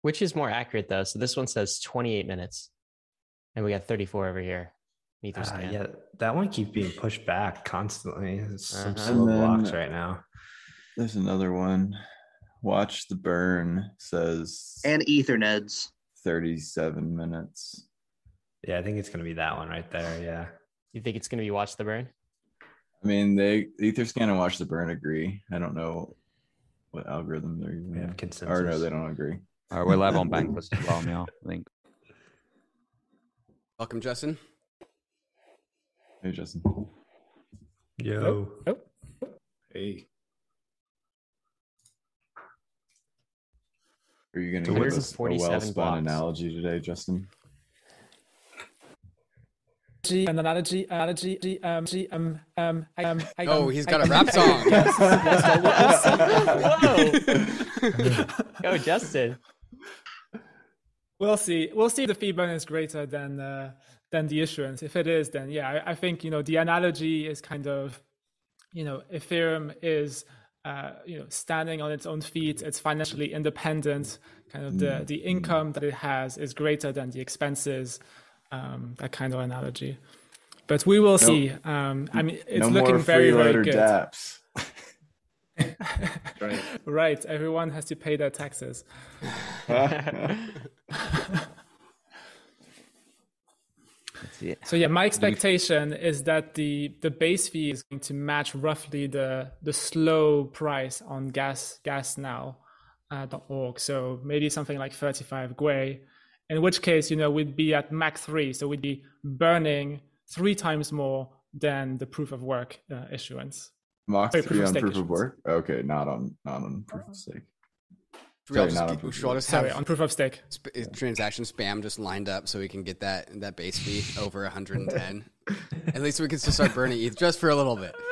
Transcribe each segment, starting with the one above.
Which is more accurate though? So this one says 28 minutes, and we got 34 over here. Etherscan. Yeah, that one keeps being pushed back constantly. It's some Uh-huh. slow And then- blocks right now. There's another one. Watch the Burn says And Etherneds. 37 minutes. Yeah, I think it's gonna be that one right there. Yeah. You think it's going to be Watch the Burn? I mean, Etherscan and Watch the Burn agree. I don't know what algorithm they're using. We have consensus. Or no, they don't agree. All right, we're live on Bankless as well now, I think. Welcome, Justin. Hey, Justin. Yo. Oh. Hey. Are you going So to give where's us a 47 well-spun blocks? analogy today, Justin? An analogy. Oh, he's got a rap song. Whoa! Go, Justin. We'll see. We'll see if the fee burn is greater than the issuance. If it is, then yeah, I think the analogy is kind of, Ethereum is standing on its own feet. It's financially independent. Kind of the income that it has is greater than the expenses. That kind of analogy. But we will see. I mean, it's looking very, very good. DApps. Right. Everyone has to pay their taxes. So yeah, my expectation is that the base fee is going to match roughly the slow price on gasnow.org. So maybe something like 35 Gwei, in which case, we'd be at Mach 3. So we'd be burning 3 times more than the proof of work issuance. Mach Sorry, 3 on proof of issuance. work? Okay, not on proof of stake. Should we all Sorry, not on just, proof should we all of just Sorry, have on proof of stake. transaction spam just lined up so we can get that base fee over 110? At least we can just start burning ETH just for a little bit.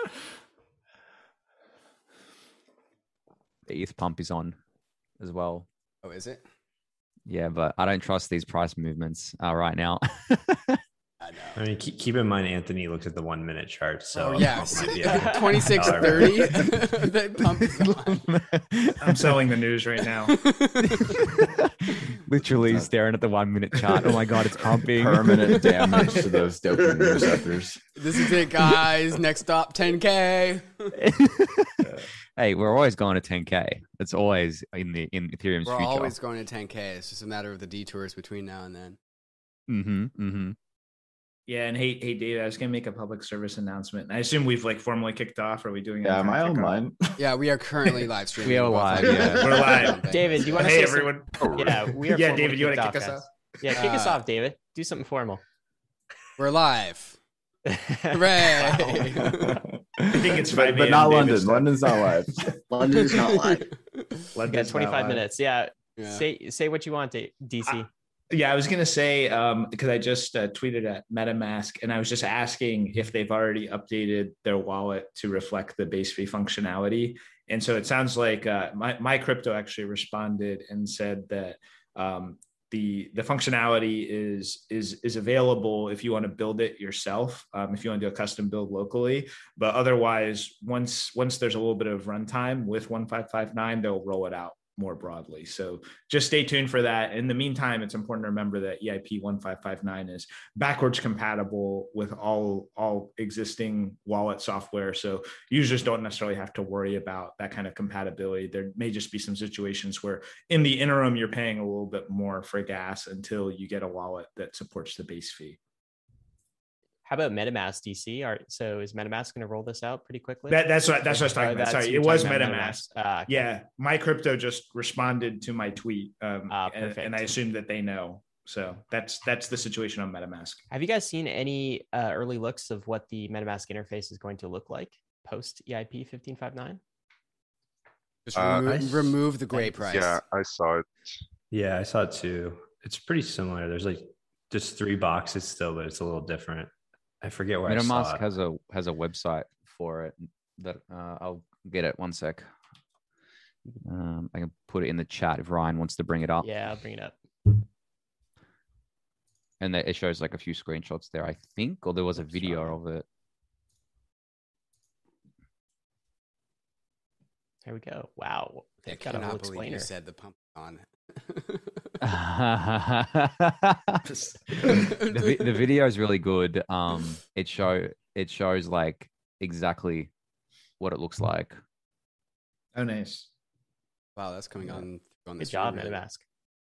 The ETH pump is on as well. Oh, is it? Yeah, but I don't trust these price movements right now. I know. I mean, keep in mind, Anthony looked at the 1 minute chart. So Oh, yeah. might be a 26.30. That pump is on. I'm selling the news right now. Literally staring at the 1 minute chart. Oh my God, it's pumping. Permanent damage to those dopamine receptors. This is it, guys. Next stop, 10K. Hey, we're always going to 10K. It's always in Ethereum's We're future. always going to 10K. It's just a matter of the detours between now and then. Yeah, and hey, Dave, I was gonna make a public service announcement. I assume we've formally kicked off. Are we doing? Yeah, am I kickoff? online? Yeah, we are currently live streaming. We are live, yeah. We're live. David, do you want to Hey, say everyone. Yeah, we are. Yeah, formally David, you want to kicked kick us guys. off? Yeah, kick us off, David. Do something formal. We're live. Hooray! I think it's 5 but a.m. not David's London. time. London's not live. London's not live. We got London's not 25 live. minutes. Yeah. Yeah. Say what you want, DC. Yeah, I was gonna say because I just tweeted at MetaMask and I was just asking if they've already updated their wallet to reflect the base fee functionality. And so it sounds like my crypto actually responded and said that the functionality is available if you want to build it yourself, if you want to do a custom build locally. But otherwise, once there's a little bit of runtime with 1559, they'll roll it out more broadly. So just stay tuned for that. In the meantime, it's important to remember that EIP 1559 is backwards compatible with all existing wallet software. So users don't necessarily have to worry about that kind of compatibility. There may just be some situations where in the interim, you're paying a little bit more for gas until you get a wallet that supports the base fee. How about MetaMask, DC? So is MetaMask going to roll this out pretty quickly? That's what I was talking about. Sorry, it was MetaMask. Okay. Yeah, my crypto just responded to my tweet, Perfect. and I assume that they know. So that's the situation on MetaMask. Have you guys seen any early looks of what the MetaMask interface is going to look like post EIP 1559? Just remove the gray price. Yeah, I saw it. Yeah, I saw it too. It's pretty similar. There's just 3 boxes still, but it's a little different. I forget where I saw MetaMask it. has a website for it that I'll get it 1 sec. I can put it in the chat if Ryan wants to bring it up. Yeah, I'll bring it up. And it shows a few screenshots there, I think, or there was a video of it. There we go. Wow. I They've got a whole cannot believe explainer. you said the pump on. The video is really good. It shows like exactly what it looks like. Oh, nice. Wow, that's coming on Good this. job, MetaMask.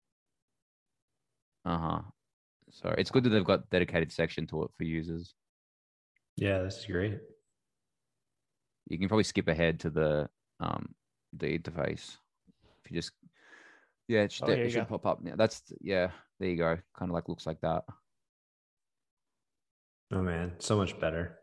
So it's good that they've got dedicated section to it for users. Yeah, this is great. You can probably skip ahead to the interface. If you just it should pop up now. There you go. Kind of like looks like that. Oh man, so much better.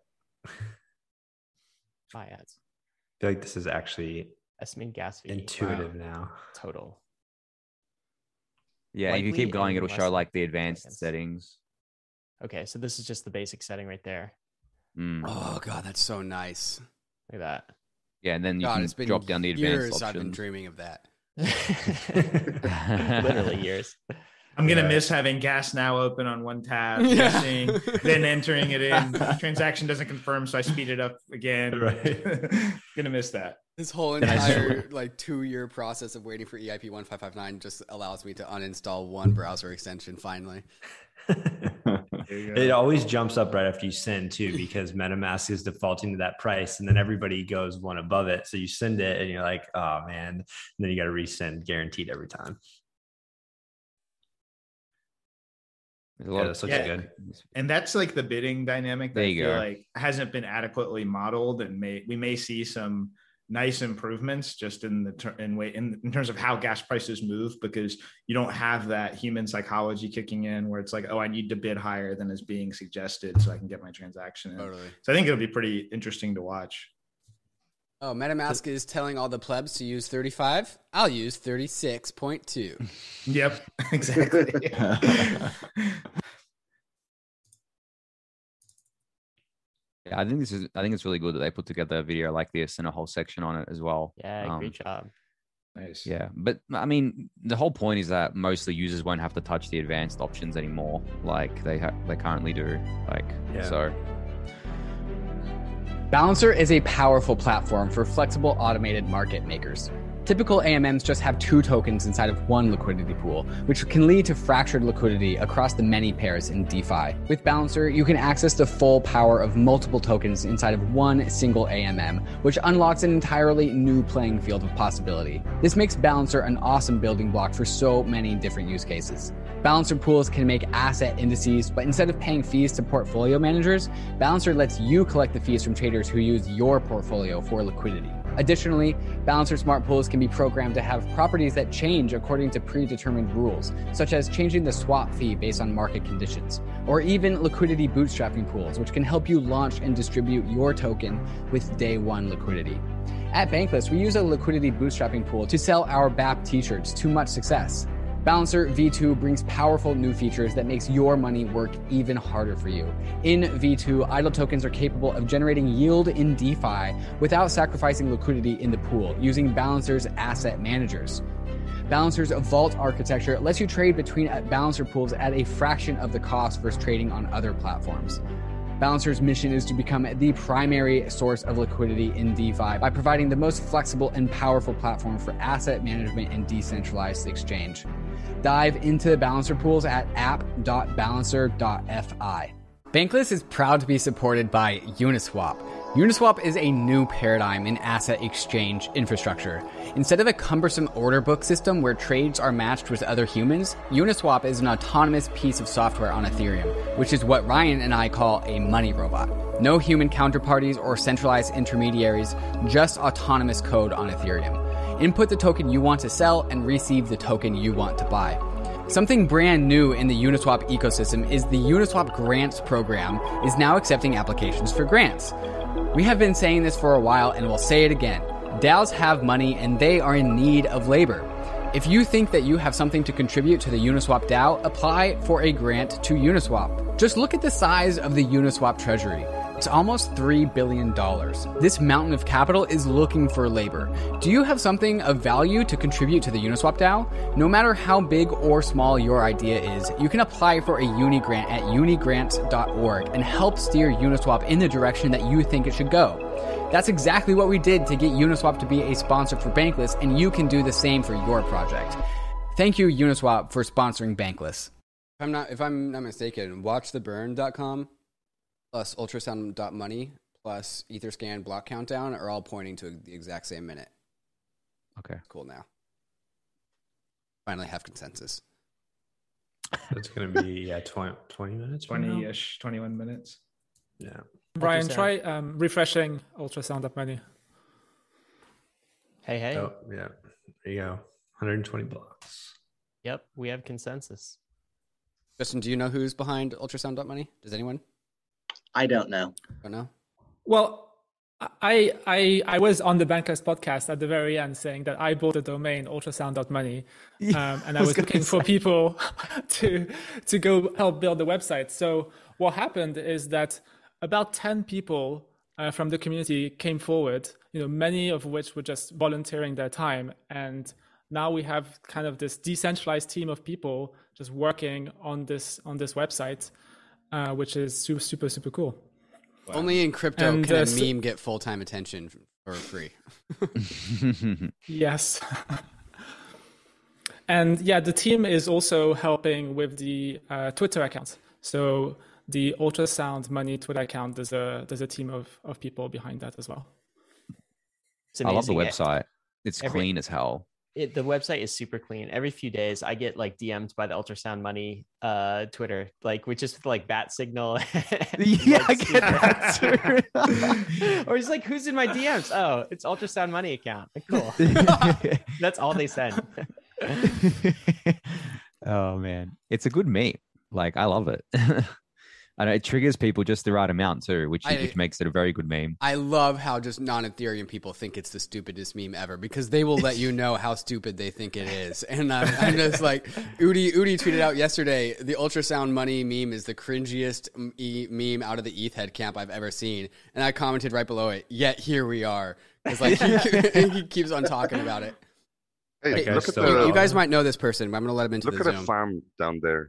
Buy ads. I feel like this is actually estimated gas fee. intuitive now. Total. Yeah, if you keep going, it'll show like the advanced settings. Okay, so this is just the basic setting right there. Oh god, that's so nice. Look at that. Yeah, and then you can drop down the advanced options. I've been dreaming of that. Literally years. I'm gonna miss having Gas Now open on one tab, guessing, then entering it in. Transaction doesn't confirm, so I speed it up again. Right. Gonna miss that. This whole entire 2-year process of waiting for EIP 1559 just allows me to uninstall one browser extension finally. It always jumps up right after you send too, because MetaMask is defaulting to that price, and then everybody goes one above it. So you send it, and you're like, "Oh man!" And then you got to resend, guaranteed every time. That's good. And that's like the bidding dynamic that I feel like hasn't been adequately modeled, and we may see some nice improvements just in terms of how gas prices move, because you don't have that human psychology kicking in where it's like, oh, I need to bid higher than is being suggested so I can get my transaction in. Totally. So I think it'll be pretty interesting to watch. Oh, MetaMask is telling all the plebs to use 35. I'll use 36.2. Yep, exactly. Yeah, I think it's really good that they put together a video like this and a whole section on it as well. Yeah, great job. Nice. Yeah, but I mean, the whole point is that mostly users won't have to touch the advanced options anymore, like they currently do. So. Balancer is a powerful platform for flexible automated market makers. Typical AMMs just have 2 tokens inside of one liquidity pool, which can lead to fractured liquidity across the many pairs in DeFi. With Balancer, you can access the full power of multiple tokens inside of one single AMM, which unlocks an entirely new playing field of possibility. This makes Balancer an awesome building block for so many different use cases. Balancer pools can make asset indices, but instead of paying fees to portfolio managers, Balancer lets you collect the fees from traders who use your portfolio for liquidity. Additionally, Balancer smart pools can be programmed to have properties that change according to predetermined rules, such as changing the swap fee based on market conditions, or even liquidity bootstrapping pools, which can help you launch and distribute your token with day one liquidity. At Bankless, we use a liquidity bootstrapping pool to sell our BAP t-shirts to much success. Balancer V2 brings powerful new features that makes your money work even harder for you. In V2, idle tokens are capable of generating yield in DeFi without sacrificing liquidity in the pool using Balancer's asset managers. Balancer's vault architecture lets you trade between Balancer pools at a fraction of the cost versus trading on other platforms. Balancer's mission is to become the primary source of liquidity in DeFi by providing the most flexible and powerful platform for asset management and decentralized exchange. Dive into Balancer pools at app.balancer.fi. Bankless is proud to be supported by Uniswap. Uniswap is a new paradigm in asset exchange infrastructure. Instead of a cumbersome order book system where trades are matched with other humans, Uniswap is an autonomous piece of software on Ethereum, which is what Ryan and I call a money robot. No human counterparties or centralized intermediaries, just autonomous code on Ethereum. Input the token you want to sell and receive the token you want to buy. Something brand new in the Uniswap ecosystem is the Uniswap Grants program is now accepting applications for grants. We have been saying this for a while and we'll say it again. DAOs have money and they are in need of labor. If you think that you have something to contribute to the Uniswap DAO, apply for a grant to Uniswap. Just look at the size of the Uniswap treasury. It's almost $3 billion. This mountain of capital is looking for labor. Do you have something of value to contribute to the Uniswap DAO? No matter how big or small your idea is, you can apply for a Unigrant at unigrants.org and help steer Uniswap in the direction that you think it should go. That's exactly what we did to get Uniswap to be a sponsor for Bankless, and you can do the same for your project. Thank you, Uniswap, for sponsoring Bankless. If I'm not mistaken, watchtheburn.com plus ultrasound.money plus Etherscan block countdown are all pointing to the exact same minute. Okay. Cool now. Finally have consensus. It's going to be 20 minutes. 20-ish, 21 minutes. Yeah. Brian, try refreshing ultrasound.money. Hey. Oh, yeah. There you go. 120 blocks. Yep, we have consensus. Justin, do you know who's behind ultrasound.money? Does anyone? I don't know. Don't know? Well, I was on the Bankless podcast at the very end saying that I bought the domain ultrasound.money, and I was looking for people to go help build the website. So what happened is that about 10 people from the community came forward, many of which were just volunteering their time. And now we have kind of this decentralized team of people just working on this website, which is super, super, super cool. Wow. Only in crypto can a meme get full-time attention for free. Yes. And yeah, the team is also helping with the Twitter account. So the Ultrasound Money Twitter account, there's a team of people behind that as well. I love the website. It's clean as hell. The website is super clean. Every few days, I get like DM'd by the Ultrasound Money Twitter, which is bat signal. Yeah, I get that too. Or he's like, "Who's in my DMs?" Oh, it's Ultrasound Money account. Cool. That's all they send. Oh man, it's a good meme. I love it. And it triggers people just the right amount too, which makes it a very good meme. I love how just non-Ethereum people think it's the stupidest meme ever because they will let you know how stupid they think it is. And I'm just like, Udi tweeted out yesterday, the Ultrasound Money meme is the cringiest meme out of the ETH head camp I've ever seen. And I commented right below it, yet here we are. It's like, he keeps on talking about it. Hey, look at you guys might know this person, but I'm going to let him into the Zoom. Look at the farm down there.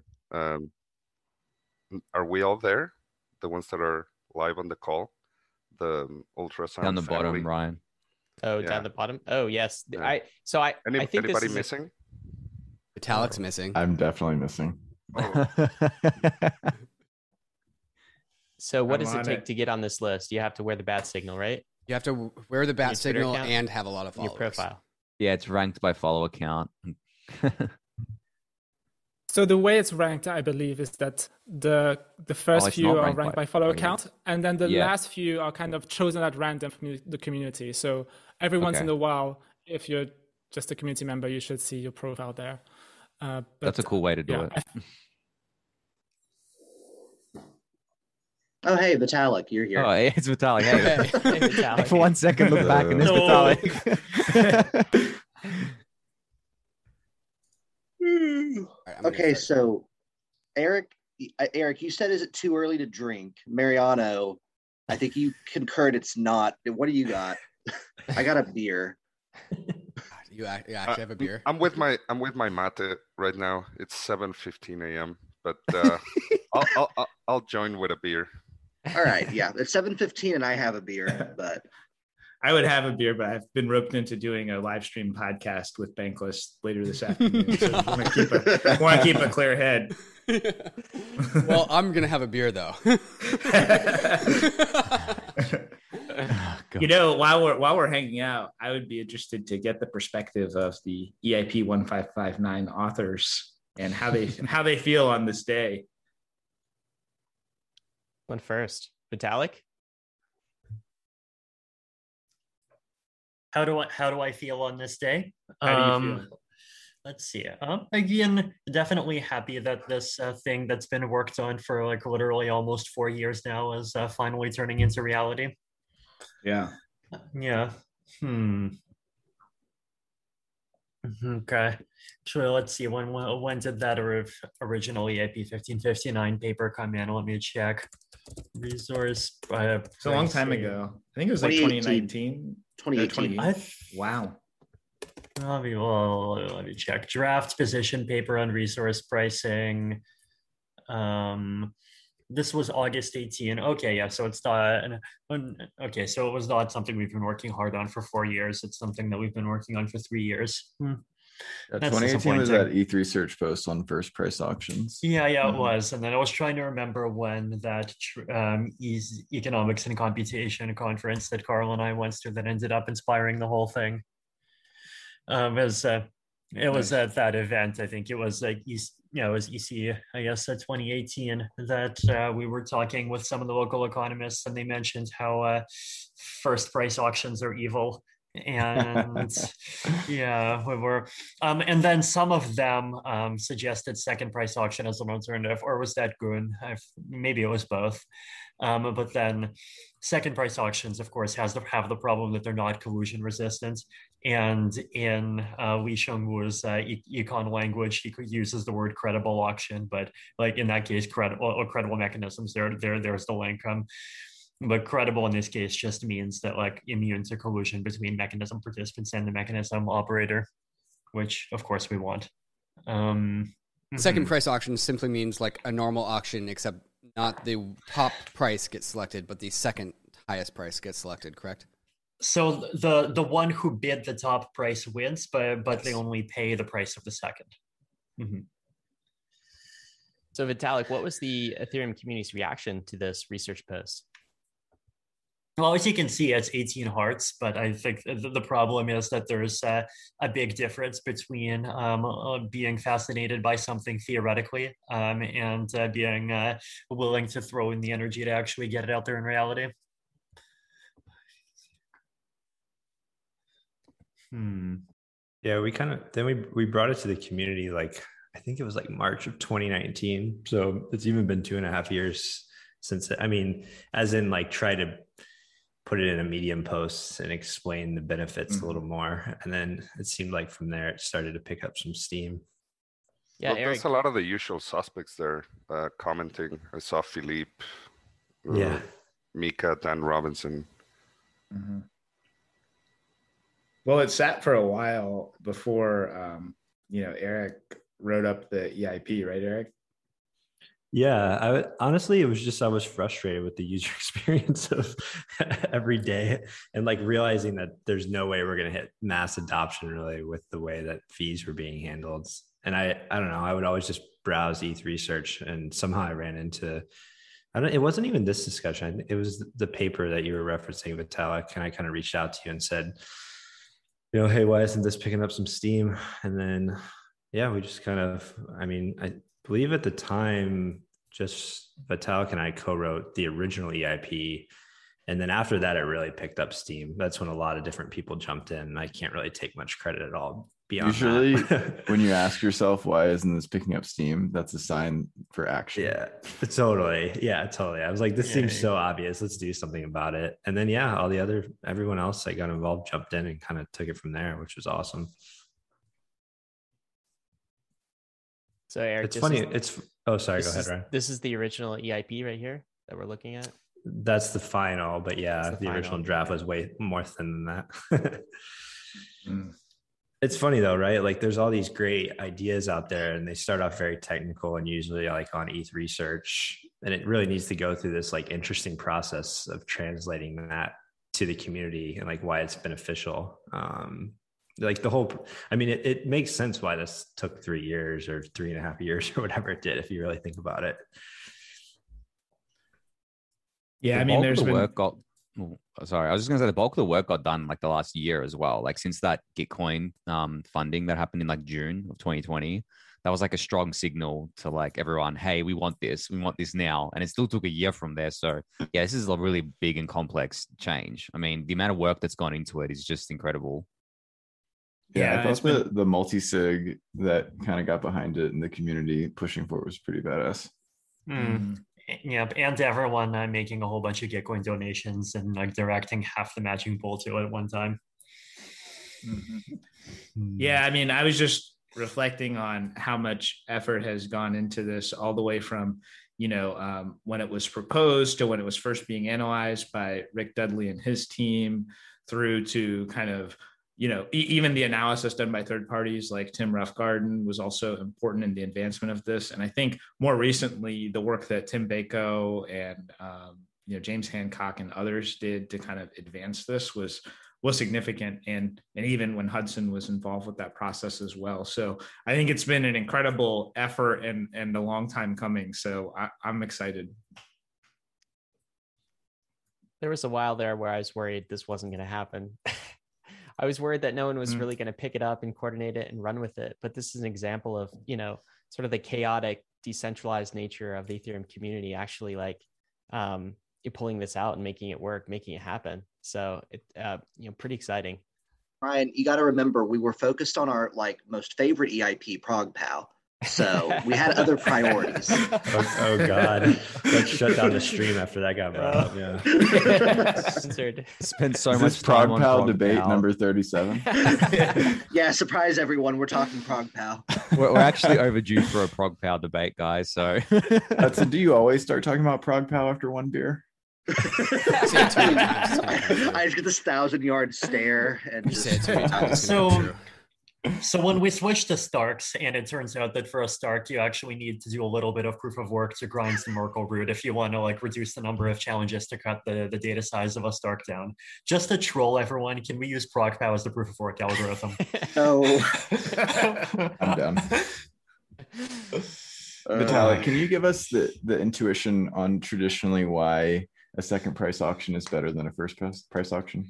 Are we all there? The ones that are live on the call? The ultrasound down the family? bottom, Ryan. Oh, yeah. Down the bottom? Oh, yes. Yeah. I think anybody missing? Vitalik's missing. I'm definitely missing. Oh. So what does it take to get on this list? You have to wear the bat signal, right? You have to wear the bat signal and have a lot of followers. Your profile. Yeah, it's ranked by follow account. So the way it's ranked, I believe, is that the first few are ranked by follow account, and then the last few are kind of chosen at random from the community. So every once in a while, if you're just a community member, you should see your profile there. That's a cool way to do it. Oh, hey, Vitalik, you're here. Oh, hey, it's Vitalik. Hey, Vitalik. For 1 second, look back and it's Vitalik. Okay, so Eric, you said, is it too early to drink? Mariano, I think you concurred it's not. What do you got? I got a beer. You actually have a beer? I'm with my mate right now. It's 7:15 a.m. But I'll join with a beer. All right, yeah, it's 7:15 and I have a beer, but. I would have a beer, but I've been roped into doing a live stream podcast with Bankless later this afternoon. So I want to keep a clear head. Well, I'm gonna have a beer though. While we're hanging out, I would be interested to get the perspective of the EIP 1559 authors and how they feel on this day. One first, Vitalik. How do I feel on this day? How do you feel? Let's see. Again, definitely happy that this thing that's been worked on for literally almost 4 years now is finally turning into reality. Yeah. Yeah. Okay. So let's see. When did that original EIP 1559 paper come in? Let me check. Resource. It's a long time ago. I think it was 2019. 2018. Wow. Let me check. Draft position paper on resource pricing. This was August 18. Okay, yeah. So it's not. Okay, so it was not something we've been working hard on for 4 years. It's something that we've been working on for 3 years. That's 2018 was that ETH research post on first price auctions. Yeah, it was. And then I was trying to remember when that economics and computation conference that Carl and I went to that ended up inspiring the whole thing. It was at that event. I think it was like it was EC, I guess, 2018 that we were talking with some of the local economists, and they mentioned how first price auctions are evil. And yeah, we were, and then some of them suggested second price auction as an alternative, or was that Goon? Maybe it was both. But then second price auctions, of course, have the problem that they're not collusion resistant. And in Li Shengwu's econ language, he uses the word credible auction, but like in that case, credible mechanisms, there's the link. But credible in this case just means that like immune to collusion between mechanism participants and the mechanism operator, which of course we want. Second price auction simply means like a normal auction, except not the top price gets selected, but the second highest price gets selected, correct? So the one who bid the top price wins, but they only pay the price of the second. Mm-hmm. So Vitalik, what was the Ethereum community's reaction to this research post? Well, as you can see, it's 18 hearts, but I think the problem is that there's a big difference between being fascinated by something theoretically and being willing to throw in the energy to actually get it out there in reality. Yeah, we brought it to the community, like, I think it was like March of 2019. So it's even been 2.5 years since, as in like try to put it in a Medium post and explain the benefits a little more. And then it seemed like from there, it started to pick up some steam. Yeah, well, there's a lot of the usual suspects there commenting. I saw Philippe, Mika, Dan Robinson. Mm-hmm. Well, it sat for a while before, Eric wrote up the EIP, right, Eric? Yeah, honestly, it was just, I was frustrated with the user experience of every day and like realizing that there's no way we're going to hit mass adoption really with the way that fees were being handled. And I don't know, I would always just browse ETH research and somehow I ran into, it wasn't even this discussion. It was the paper that you were referencing, Vitalik, and I kind of reached out to you and said, hey, why isn't this picking up some steam? And then, we just kind of, I believe at the time, just Vitalik and I co-wrote the original EIP. And then after that, it really picked up steam. That's when a lot of different people jumped in. I can't really take much credit at all beyond usually that. When you ask yourself, why isn't this picking up steam? That's a sign for action. Yeah, totally. Yeah, totally. I was like, this seems so obvious. Let's do something about it. And then, everyone else that got involved jumped in and kind of took it from there, which was awesome. So Eric, it's funny. Go ahead, Ryan. This is the original EIP right here that we're looking at. That's the final, but the original draft was way more thin than that. It's funny though, right? Like there's all these great ideas out there and they start off very technical and usually like on ETH research. And it really needs to go through this like interesting process of translating that to the community and like why it's beneficial. Like the whole, it makes sense why this took 3 years or 3.5 years or whatever it did, if you really think about it. Yeah, there's been work got. Sorry, I was just gonna say the bulk of the work got done like the last year as well. Like since that Gitcoin funding that happened in like June of 2020, that was like a strong signal to like everyone, hey, we want this now. And it still took a year from there. So yeah, this is a really big and complex change. The amount of work that's gone into it is just incredible. Yeah, I thought the multi-sig that kind of got behind it in the community pushing for it was pretty badass. Yeah, and everyone making a whole bunch of Gitcoin donations and like directing half the matching pool to it at one time. Yeah, I was just reflecting on how much effort has gone into this all the way from, when it was proposed to when it was first being analyzed by Rick Dudley and his team through to kind of, even the analysis done by third parties like Tim Roughgarden was also important in the advancement of this. And I think more recently, the work that Tim Bako and, James Hancock and others did to kind of advance this was was significant, and even when Hudson was involved with that process as well. So I think it's been an incredible effort and a long time coming. So I'm excited. There was a while there where I was worried this wasn't going to happen. I was worried that no one was really going to pick it up and coordinate it and run with it. But this is an example of, sort of the chaotic, decentralized nature of the Ethereum community actually pulling this out and making it work, making it happen. So pretty exciting. Ryan, you got to remember, we were focused on our most favorite EIP, ProgPow. So we had other priorities. Oh God. Let's shut down the stream after that got brought up. Yeah. Censored. Spent so Is much this time on ProgPow debate ProgPow. number 37. Yeah, surprise everyone. We're talking ProgPow. We're actually overdue for a ProgPow debate, guys. So Do you always start talking about ProgPow after one beer? I just get this 1,000-yard stare and just say it too many times. So when we switched to Starks, and it turns out that for a Stark, you actually need to do a little bit of proof of work to grind some Merkle root if you want to reduce the number of challenges to cut the data size of a Stark down. Just to troll everyone, can we use ProgPow as the proof of work algorithm? No. I'm done. Vitalik, can you give us the intuition on traditionally why a second price auction is better than a first price auction?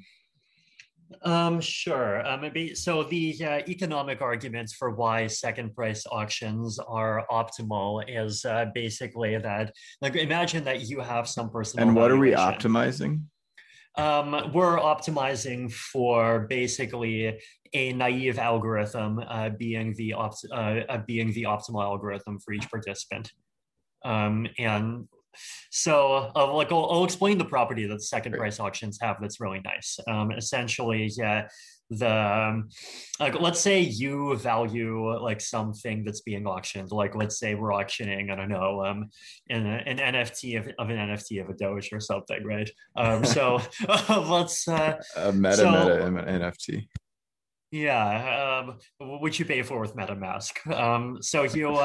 Sure. Maybe so. The economic arguments for why second price auctions are optimal is basically that, imagine that you have some personal. And what are we valuation. optimizing? We're optimizing for basically a naive algorithm being the optimal algorithm for each participant. And so I'll explain the property that second price auctions have that's really nice. Essentially, let's say you value something that's being auctioned. Let's say we're auctioning, I don't know, an NFT of an NFT of a Doge or something, right? So let's a meta NFT. Yeah, which you pay for with MetaMask. So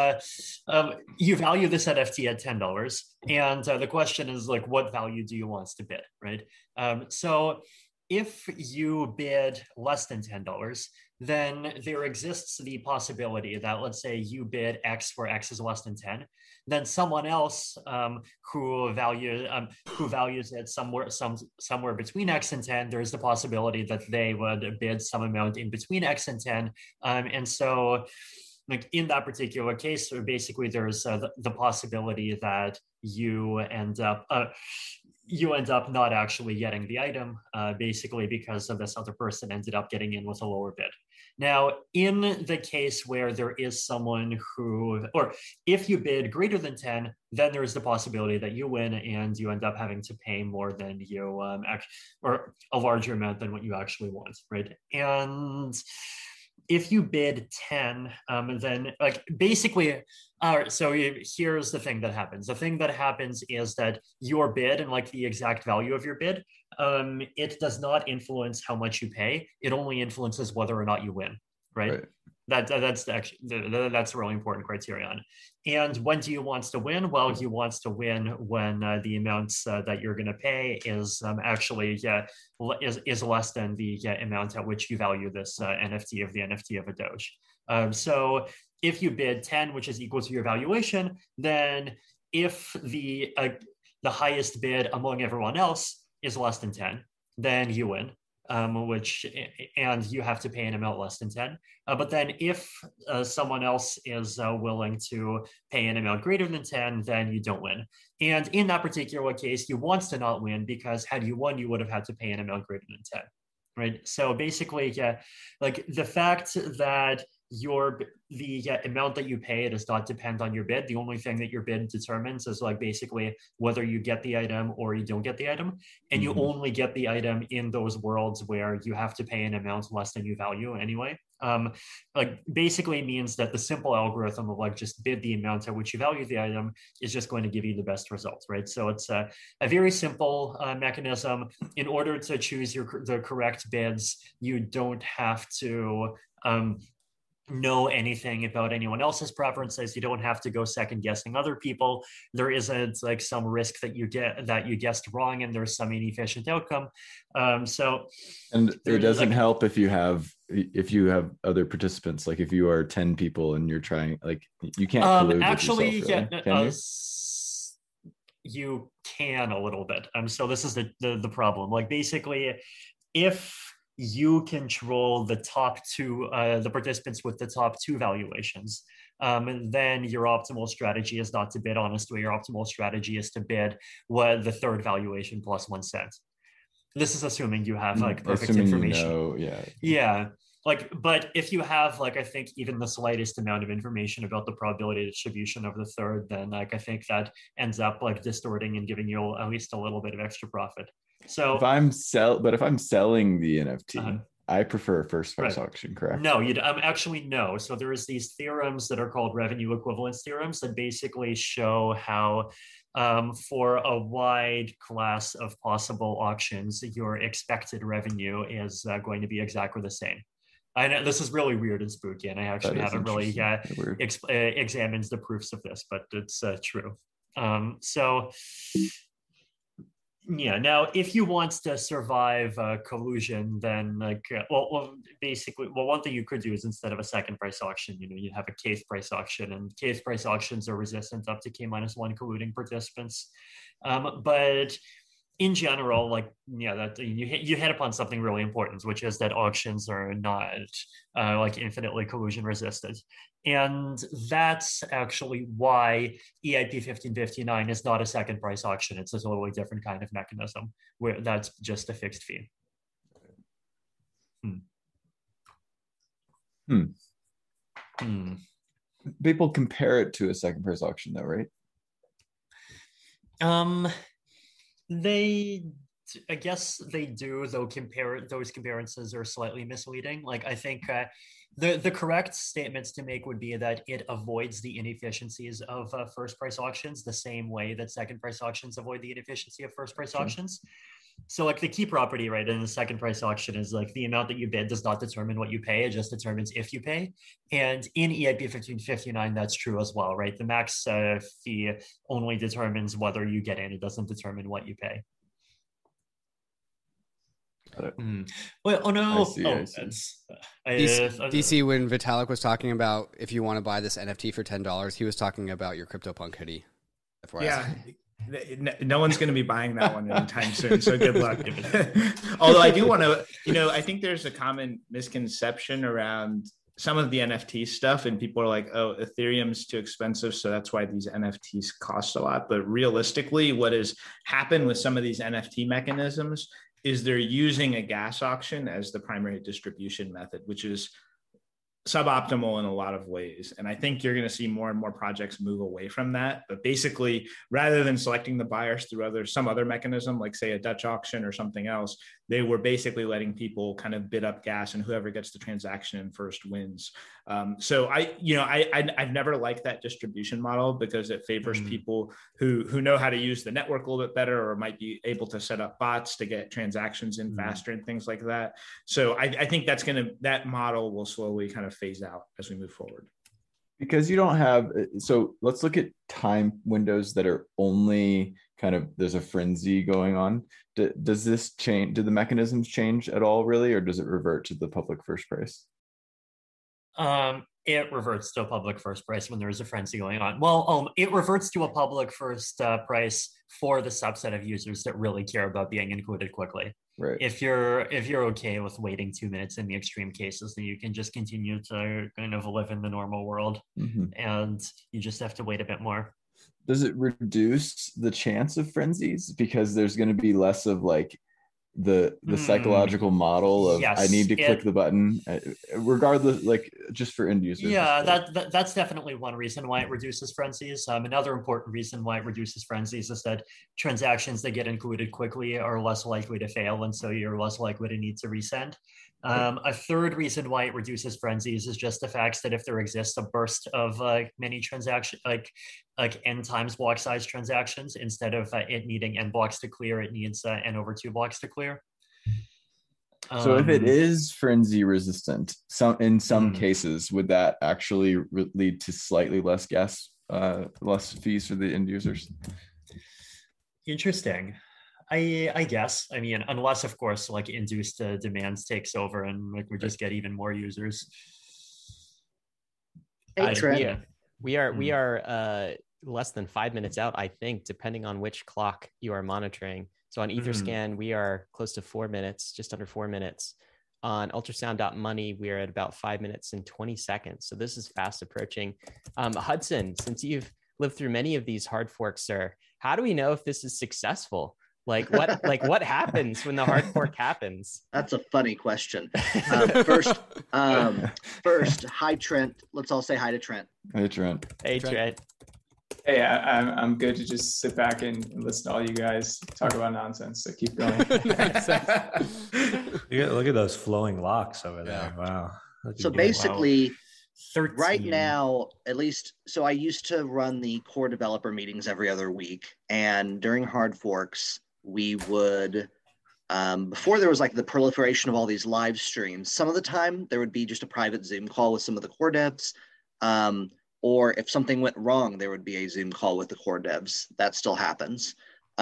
you value this NFT at $10, and the question is what value do you want to bid, right? So if you bid less than $10, then there exists the possibility that, let's say you bid X where X is less than 10, then someone else who values it somewhere between X and 10, there's the possibility that they would bid some amount in between X and 10. And so in that particular case, basically there's the possibility that you end up not actually getting the item, basically because of this other person ended up getting in with a lower bid. Now, in the case where there is someone or if you bid greater than 10, then there's the possibility that you win and you end up having to pay more than you, or a larger amount than what you actually want, right? And if you bid 10, then basically, so here's the thing that happens. The thing that happens is that your bid and the exact value of your bid, it does not influence how much you pay. It only influences whether or not you win, right? That's a really important criterion. And when do you want to win? Well, you want to win when the amounts that you're going to pay is actually is less than the amount at which you value this NFT of the NFT of a Doge. So if you bid 10, which is equal to your valuation, then if the highest bid among everyone else is less than 10, then you win. And you have to pay an amount less than 10. But then if someone else is willing to pay an amount greater than 10, then you don't win. And in that particular case, you want to not win because had you won, you would have had to pay an amount greater than 10, right? So basically, the fact that the amount that you pay does not depend on your bid. The only thing that your bid determines is basically whether you get the item or you don't get the item. And you only get the item in those worlds where you have to pay an amount less than you value anyway. Basically means that the simple algorithm of just bid the amount at which you value the item is just going to give you the best results, right? So it's a very simple mechanism. In order to choose the correct bids, you don't have to know anything about anyone else's preferences. You don't have to go second guessing other people. There isn't like some risk that you guessed wrong and there's some inefficient outcome. And it doesn't help if you have other participants, like if you are 10 people and you're trying, like you can't collude actually with yourself, really. Can you? You can a little bit. So this is the problem. Like basically, if you control the top two, the participants with the top two valuations, then your optimal strategy is not to bid honestly. Your optimal strategy is to bid what the third valuation plus 1 cent. This is assuming you have like perfect information. Yeah. Like, but if you have like, I think even the slightest amount of information about the probability distribution of the third, then like I think that ends up like distorting and giving you at least a little bit of extra profit. So if I'm selling the NFT, I prefer a first price auction, correct? No, actually no. So there is these theorems that are called revenue equivalence theorems that basically show how for a wide class of possible auctions, your expected revenue is going to be exactly the same. I know this is really weird and spooky, and I actually haven't really examined the proofs of this, but it's true. Yeah. Now, if you want to survive collusion, then basically, one thing you could do is instead of a second price auction, you have a kth price auction, and kth price auctions are resistant up to k-1 colluding participants. But in general, that you hit upon something really important, which is that auctions are not infinitely collusion resistant. And that's actually why EIP 1559 is not a second price auction. It's a totally different kind of mechanism where that's just a fixed fee. People compare it to a second price auction though, right? I guess they do, though those comparisons are slightly misleading. Like I think the correct statements to make would be that it avoids the inefficiencies of first price auctions the same way that second price auctions avoid the inefficiency of first price auctions. So like the key property, right, in the second price auction is like the amount that you bid does not determine what you pay, it just determines if you pay. And in EIP 1559, that's true as well, right? The max fee only determines whether you get in, it doesn't determine what you pay. Well, oh no! DC, when Vitalik was talking about if you want to buy this NFT for $10, he was talking about your CryptoPunk hoodie. Yeah, no one's going to be buying that one anytime soon. So good luck. Although I do want to, I think there's a common misconception around some of the NFT stuff, and people are like, "Oh, Ethereum's too expensive, so that's why these NFTs cost a lot." But realistically, what has happened with some of these NFT mechanisms is they're using a gas auction as the primary distribution method, which is suboptimal in a lot of ways. And I think you're going to see more and more projects move away from that. But basically, rather than selecting the buyers through some other mechanism, like say a Dutch auction or something else, they were basically letting people kind of bid up gas, and whoever gets the transaction in first wins. So I've never liked that distribution model because it favors people who know how to use the network a little bit better, or might be able to set up bots to get transactions in faster and things like that. So I think that model will slowly kind of phase out as we move forward. Because you don't have, so let's look at time windows that are only kind of, there's a frenzy going on. Does this change, do the mechanisms change at all really, or does it revert to the public first price? It reverts to a public first price when there's a frenzy going on. Well, it reverts to a public first price for the subset of users that really care about being included quickly. Right. If you're okay with waiting 2 minutes in the extreme cases, then you can just continue to kind of live in the normal world, and you just have to wait a bit more. Does it reduce the chance of frenzies because there's going to be less of like the psychological model of I need to click the button regardless, like just for end users? Yeah, that's definitely one reason why it reduces frenzies. Another important reason why it reduces frenzies is that transactions that get included quickly are less likely to fail, and so you're less likely to need to resend. A third reason why it reduces frenzies is just the fact that if there exists a burst of many transactions, like n times block size transactions, instead of it needing n blocks to clear, it needs n over 2 blocks to clear. So if it is frenzy resistant, in some cases, would that actually lead to slightly less less fees for the end users? Interesting. I guess. I mean, unless of course like induced demands takes over and like we just get even more users. Hey, Trent. We are less than 5 minutes out, I think, depending on which clock you are monitoring. So on Etherscan, we are close to 4 minutes, just under 4 minutes. On ultrasound.money, we are at about 5 minutes and 20 seconds. So this is fast approaching. Hudson, since you've lived through many of these hard forks, sir, how do we know if this is successful? What happens when the hard fork happens? That's a funny question. First, hi Trent. Let's all say hi to Trent. Hey Trent. Hey Trent. Hey, I'm good to just sit back and listen to all you guys talk about nonsense. So keep going. Look at those flowing locks over there. Wow. So basically, right now, at least, so I used to run the core developer meetings every other week, and during hard forks, we would, before there was like the proliferation of all these live streams, some of the time there would be just a private Zoom call with some of the core devs. Or if something went wrong, there would be a Zoom call with the core devs. That still happens.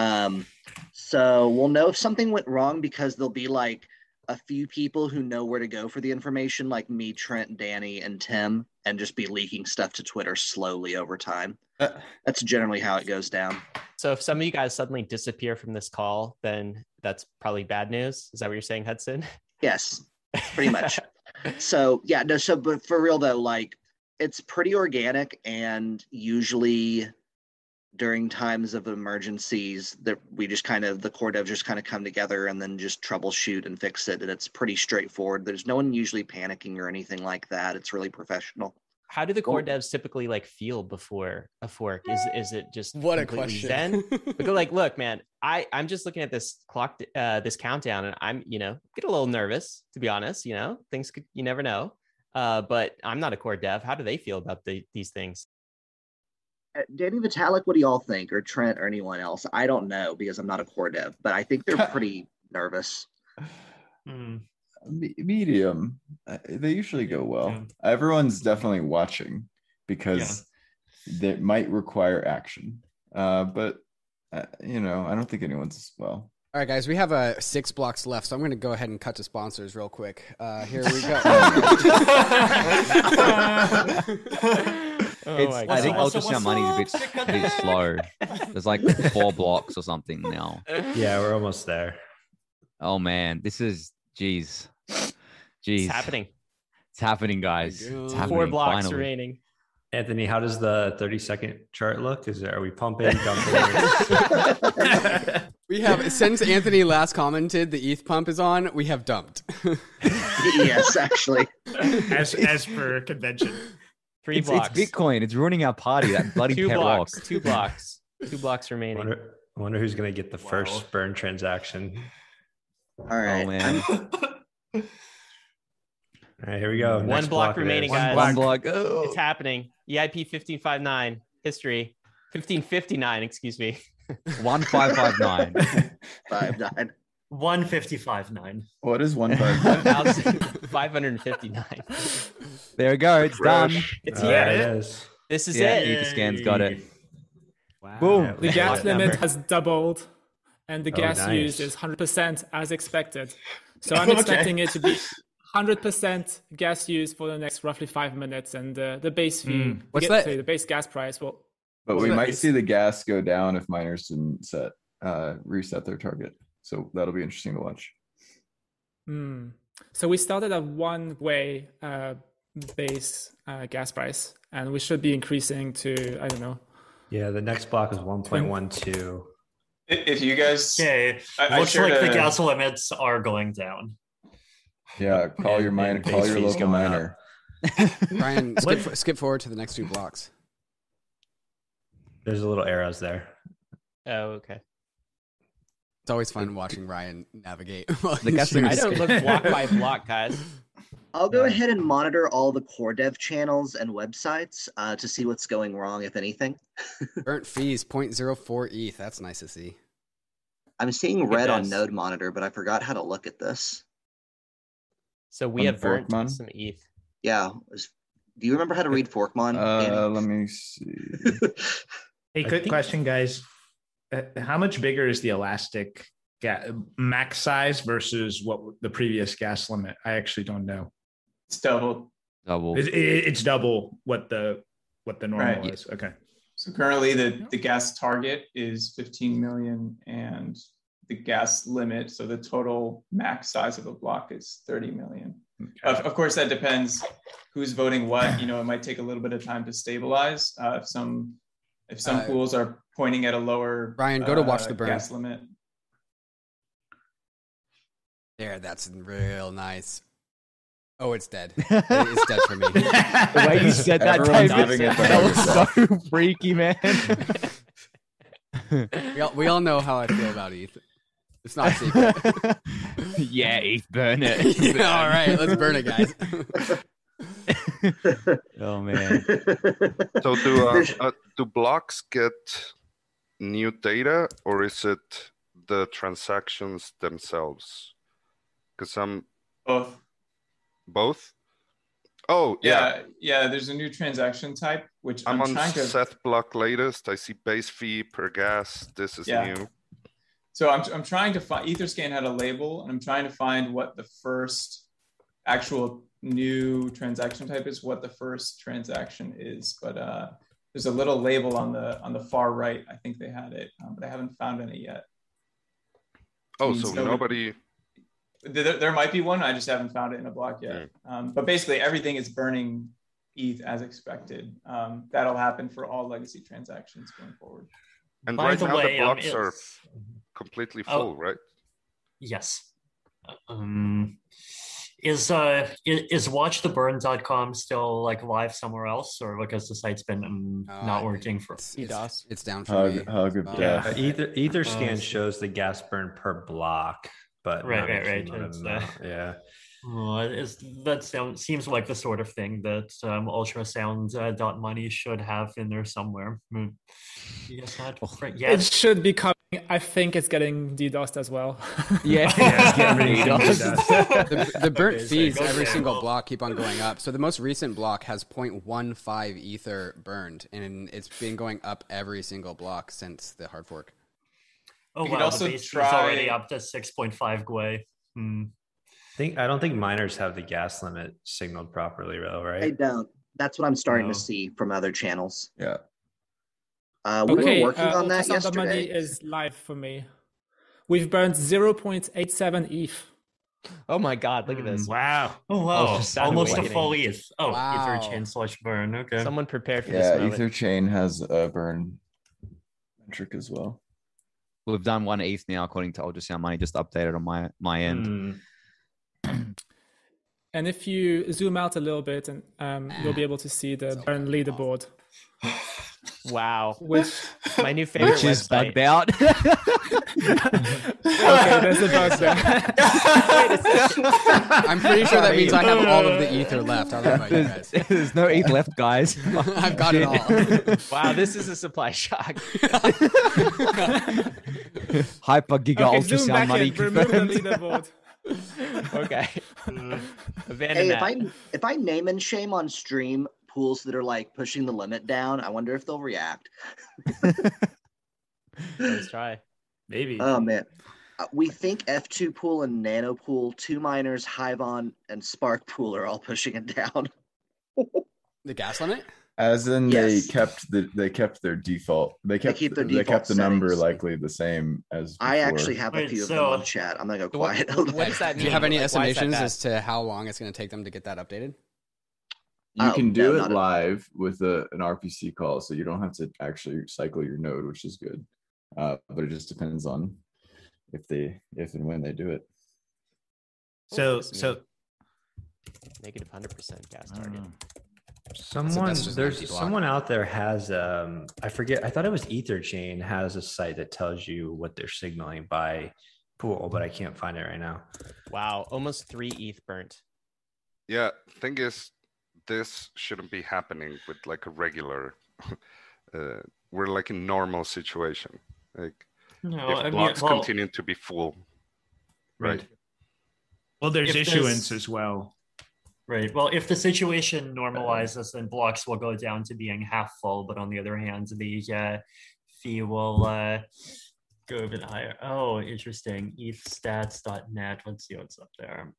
So we'll know if something went wrong because there'll be like a few people who know where to go for the information, like me, Trent, Danny, and Tim, and just be leaking stuff to Twitter slowly over time. That's generally how it goes down. So if some of you guys suddenly disappear from this call, then that's probably bad news. Is that what you're saying, Hudson? Yes, pretty much. So yeah, no. So, but for real though, like it's pretty organic, and usually during times of emergencies, that we just kind of the core devs just kind of come together and then just troubleshoot and fix it, and it's pretty straightforward. There's no one usually panicking or anything like that. It's really professional. How do the core devs typically like feel before a fork? Is it just what a question? Zen? Because like, look, man, I'm just looking at this clock, this countdown, and I'm get a little nervous, to be honest. Things could, you never know. But I'm not a core dev. How do they feel about these things? Danny Vitalik, what do y'all think, or Trent, or anyone else? I don't know because I'm not a core dev, but I think they're pretty nervous. Medium. They usually go well. Yeah. Everyone's definitely watching because they might require action. But I don't think anyone's well. All right, guys, we have 6 blocks left, so I'm going to go ahead and cut to sponsors real quick. Here we go. I think ultrasound money is a bit slow. There's like 4 blocks or something now. Yeah, we're almost there. Oh man, this is jeez. It's happening. It's happening, guys. It's happening. 4 blocks finally. remaining. Anthony, how does the 30-second chart look? Are we pumping, dumping? We have, since Anthony last commented, the ETH pump is on. We have dumped. Yes, actually, as per convention. 3 blocks. It's Bitcoin. It's ruining our party. That bloody 2 pet blocks. rock. 2 blocks. 2 blocks remaining. I wonder who's going to get the first burn transaction. All right. Oh man. All right, here we go. 1 block remaining, guys. 1 block. Oh. It's happening. EIP 1559. History. 1559, excuse me. 1559. 59. 155.9. What is 159? 559. There we go. It's done. It's here. here. It is. This is it. Etherscan's got it. Wow. Boom. The gas limit has doubled, and the gas nice. used is 100% as expected. So I'm expecting it to be 100% gas used for the next roughly 5 minutes, and the base fee, What's that? the base gas price will. But we might see the gas go down if miners didn't reset their target. So that'll be interesting to watch. So we started at 1 way base gas price, and we should be increasing to, I don't know. Yeah, the next block is 1.12. If you guys, Okay, looks like the gas limits are going down. Yeah, call your miner, call your local miner. Ryan, skip forward to the next 2 blocks. There's a little arrows there. Oh, okay. It's always fun watching Ryan navigate. The gas I don't look block by block, guys. I'll go ahead and monitor all the core dev channels and websites to see what's going wrong, if anything. Burnt fees 0.04 ETH. That's nice to see. I'm seeing red on Node Monitor, but I forgot how to look at this. So we have burnt Forkmon? some ETH. Yeah. Do you remember how to read Forkmon? Let me see. Hey, quick question, guys. How much bigger is the elastic max size versus what the previous gas limit? I actually don't know. It's double. It's double what the normal Right. is. Okay. So currently the gas target is 15 million and the gas limit, so the total max size of a block is 30 million. Okay. Of course, that depends who's voting what. It might take a little bit of time to stabilize. If some pools are pointing at a lower Brian, go to watch the burn. gas limit. There, that's real nice. Oh, it's dead. It's dead for me. The way you said that, that was so freaky, man. we all know how I feel about ETH. It's not a secret. Yeah, ETH, burn it. Yeah, all right, let's burn it, guys. Oh man. So do blocks get new data, or is it the transactions themselves? Because both. Oh yeah. There's a new transaction type which I'm on trying to. Seth block latest. I see base fee per gas. This is new. So I'm trying to find. Etherscan had a label, and I'm trying to find what the first actual new transaction type is. What the first transaction is, but there's a little label on the far right. I think they had it, but I haven't found any yet. Oh, so nobody. There might be one. I just haven't found it in a block yet. But basically, everything is burning ETH as expected. That'll happen for all legacy transactions going forward. And By right the now way, the blocks are completely full, right? Yes. Is watchtheburn.com still like live somewhere else, or because the site's been not working for DDoS? It's down for me. Etherscan shows the gas burn per block, but right. Yeah. That seems like the sort of thing that ultrasound.money should have in there somewhere. Yes, It should be coming. I think it's getting DDoSed as well. Yeah, the burnt fees every single block keep on going up. So the most recent block has 0.15 ether burned, and it's been going up every single block since the hard fork. Oh wow! The base is already up to 6.5 Gwei. I don't think miners have the gas limit signaled properly, though, right? They don't. That's what I'm starting to see from other channels. Yeah. We were working on that Ultrasound Money yesterday. is live for me. We've burned 0.87 ETH. Oh my God! Look at this. Wow! Oh wow! Almost a full ETH. Oh, wow. Etherchain/burn. Okay. Someone prepared for this moment. Etherchain has a burn metric as well. We've done 1 ETH now, according to Ultrasound Money. Just updated on my end. And if you zoom out a little bit, and you'll be able to see the burn leaderboard. Wow. Which my new favorite which is website. bugged out. Okay, there's a bug there. I'm pretty sure that means I have all of the ether left. I don't know about you guys. There's no ETH left, guys. I've got it all. Wow, this is a supply shock. Hyper giga Okay, zoom ultrasound back money in. Remove the confirmed. leaderboard. Okay. Abandon Hey, that. if I name and shame on stream pools that are like pushing the limit down, I wonder if they'll react. Let's try. Maybe. Oh man. We think F2 pool and Nano pool, 2 miners, Hivon, and Spark pool are all pushing it down. The gas limit? As in, Yes. they kept their default. They kept keep their they kept the default number settings. likely the same as. Before. I actually have a Wait, few of them so- on chat. I'm gonna go So what- quiet. what does that mean? Do you have any Like, why is that estimations bad? as to how long it's going to take them to get that updated? You can do no, it not live with an RPC call, so you don't have to actually cycle your node, which is good. But it just depends on if and when they do it. So Negative 100% gas target. Someone out there has I forget, I thought it was Etherchain has a site that tells you what they're signaling by pool, but I can't find it right now. Wow, almost 3 ETH burnt. Yeah, thing is, this shouldn't be happening with like a regular. We're like in normal situation. Like No, if blocks continue to be full, right? Well, there's issuance as well. Right. Well, if the situation normalizes, then blocks will go down to being half full. But on the other hand, the fee will go even higher. Oh, interesting. ETHstats.net. Let's see what's up there.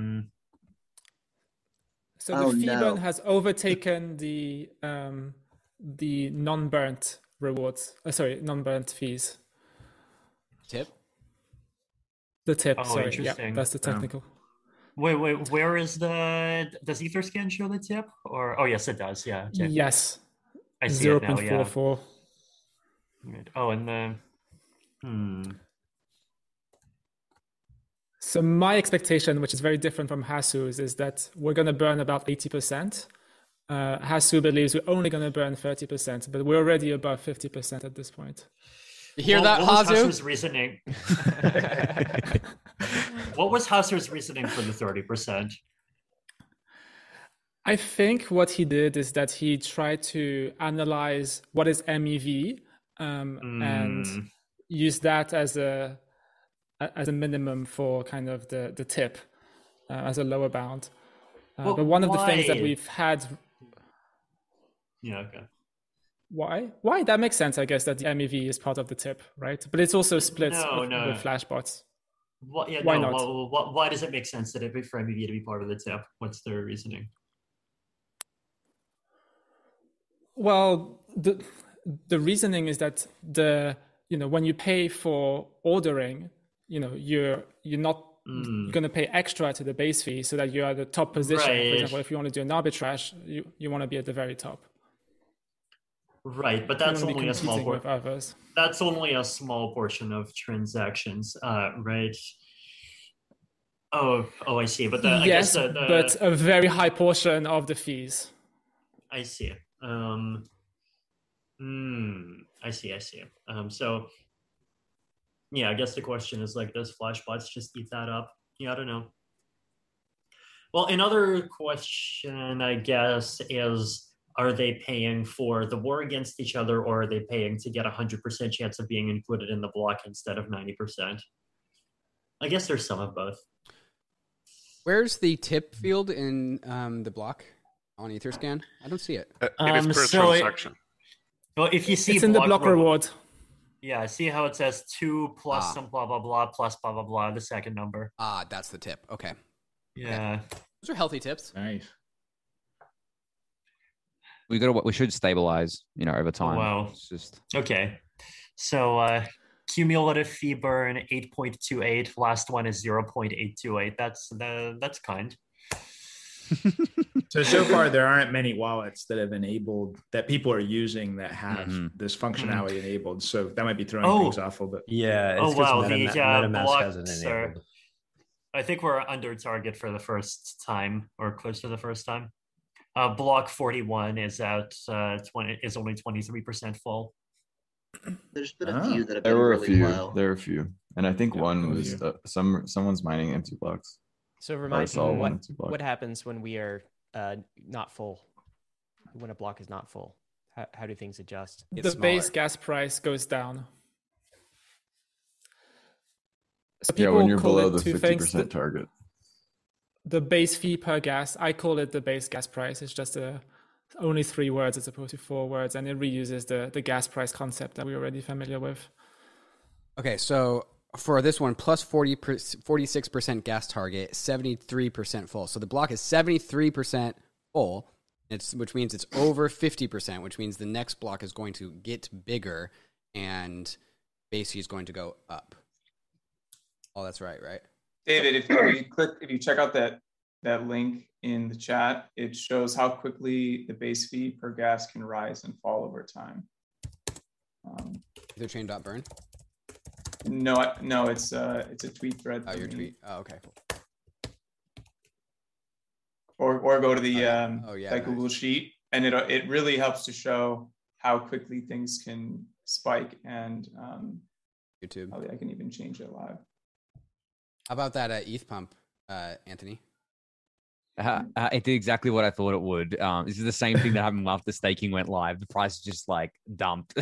So the fee burn has overtaken the non-burnt rewards. Non-burnt fees. Tip? The tip, Oh, sorry. interesting. Yeah, that's the technical. Wait, where is does Etherscan show the tip? Or, oh, yes, it does. Yeah. Okay. Yes. I see it now, 0.44. Yeah. Oh, and the, So my expectation, which is very different from Hasu's, is that we're going to burn about 80%. Hasu believes we're only going to burn 30%, but we're already above 50% at this point. You hear that, what was Hasu? Hasu's reasoning? What was Hasu's reasoning for the 30%? I think what he did is that he tried to analyze what is MEV and use that as a minimum for kind of the tip as a lower bound. But one of the things that we've had. Yeah. Okay. Why? That makes sense, I guess, that the MEV is part of the tip, right? But it's also split with Flashbots. Why not? Why does it make sense that it be for MEV to be part of the tip? What's their reasoning? Well, the reasoning is that when you pay for ordering, you're not going to pay extra to the base fee so that you're at the top position. Right. For example, if you want to do an arbitrage, you want to be at the very top. Right, but that's only a small with others. That's only a small portion of transactions, right? Oh, I see. But I guess but a very high portion of the fees. I see. I see. So, yeah, I guess the question is does Flashbots just eat that up? Yeah, I don't know. Well, another question, I guess, is, are they paying for the war against each other, or are they paying to get 100% chance of being included in the block instead of 90%? I guess there's some of both. Where's the tip field in the block on Etherscan? I don't see it. It is per transaction. Well, if you see it's in the block reward. Yeah, see how it says 2 plus some blah, blah, blah, plus blah, blah, blah, the second number. That's the tip. Okay. Yeah. Okay. Those are healthy tips. Nice. We should stabilize, over time. Wow. It's just okay. So cumulative fee burn 8.28. Last one is 0.828. That's kind. So far there aren't many wallets that have enabled that people are using that have this functionality enabled. So that might be throwing things off a little bit. Yeah. It's wow. MetaMask hasn't enabled. I think we're under target for the first time, or close to the first time. Block 41 is at is only 23% full. There's been a few that have been really low. There were a few, and I think one was someone's mining empty blocks. So remind me what happens when we are not full, when a block is not full. How do things adjust? The base gas price goes down. So when you're below the 50% target. The base fee per gas, I call it the base gas price. It's just only 3 words as opposed to 4 words, and it reuses the gas price concept that we're already familiar with. Okay, so for this one, plus 46% gas target, 73% full. So the block is 73% full, which means it's over 50%, which means the next block is going to get bigger and base fee is going to go up. Oh, that's right? David, if you check out that link in the chat, it shows how quickly the base fee per gas can rise and fall over time. Etherchain.burn? No, it's a tweet thread. Oh, your tweet. Oh, okay. Or go to the Google Sheet, and it really helps to show how quickly things can spike. And YouTube. I can even change it live. How about that ETH pump, Anthony? It did exactly what I thought it would. This is the same thing that happened after staking went live. The price just dumped.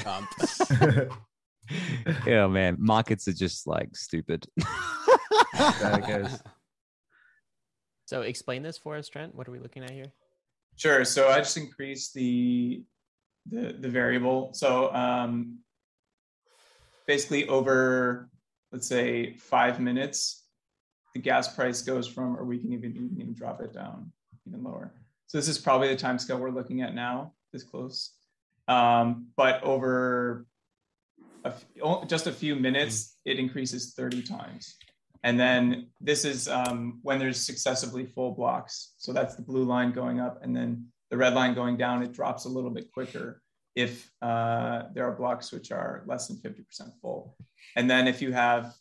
Yeah, man. Markets are just stupid. That goes. So explain this for us, Trent. What are we looking at here? Sure. So I just increased the variable. So basically over, let's say 5 minutes, the gas price goes from, or we can even drop it down even lower. So this is probably the time scale we're looking at now, this close. But over just a few minutes, it increases 30 times. And then this is when there's successively full blocks. So that's the blue line going up, and then the red line going down, it drops a little bit quicker if there are blocks which are less than 50% full. And then if you have,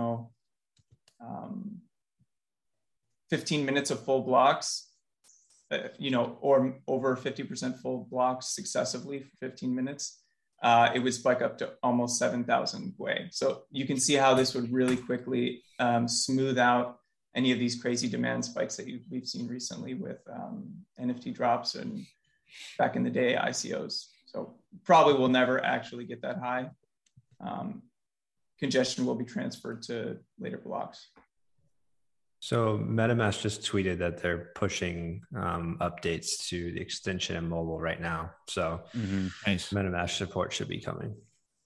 15 minutes of full blocks, or over 50% full blocks successively for 15 minutes, it would spike up to almost 7,000 Gwei. So you can see how this would really quickly smooth out any of these crazy demand spikes that we've seen recently with NFT drops and back in the day ICOs. So probably will never actually get that high. Congestion will be transferred to later blocks. So MetaMask just tweeted that they're pushing updates to the extension in mobile right now. So nice. MetaMask support should be coming.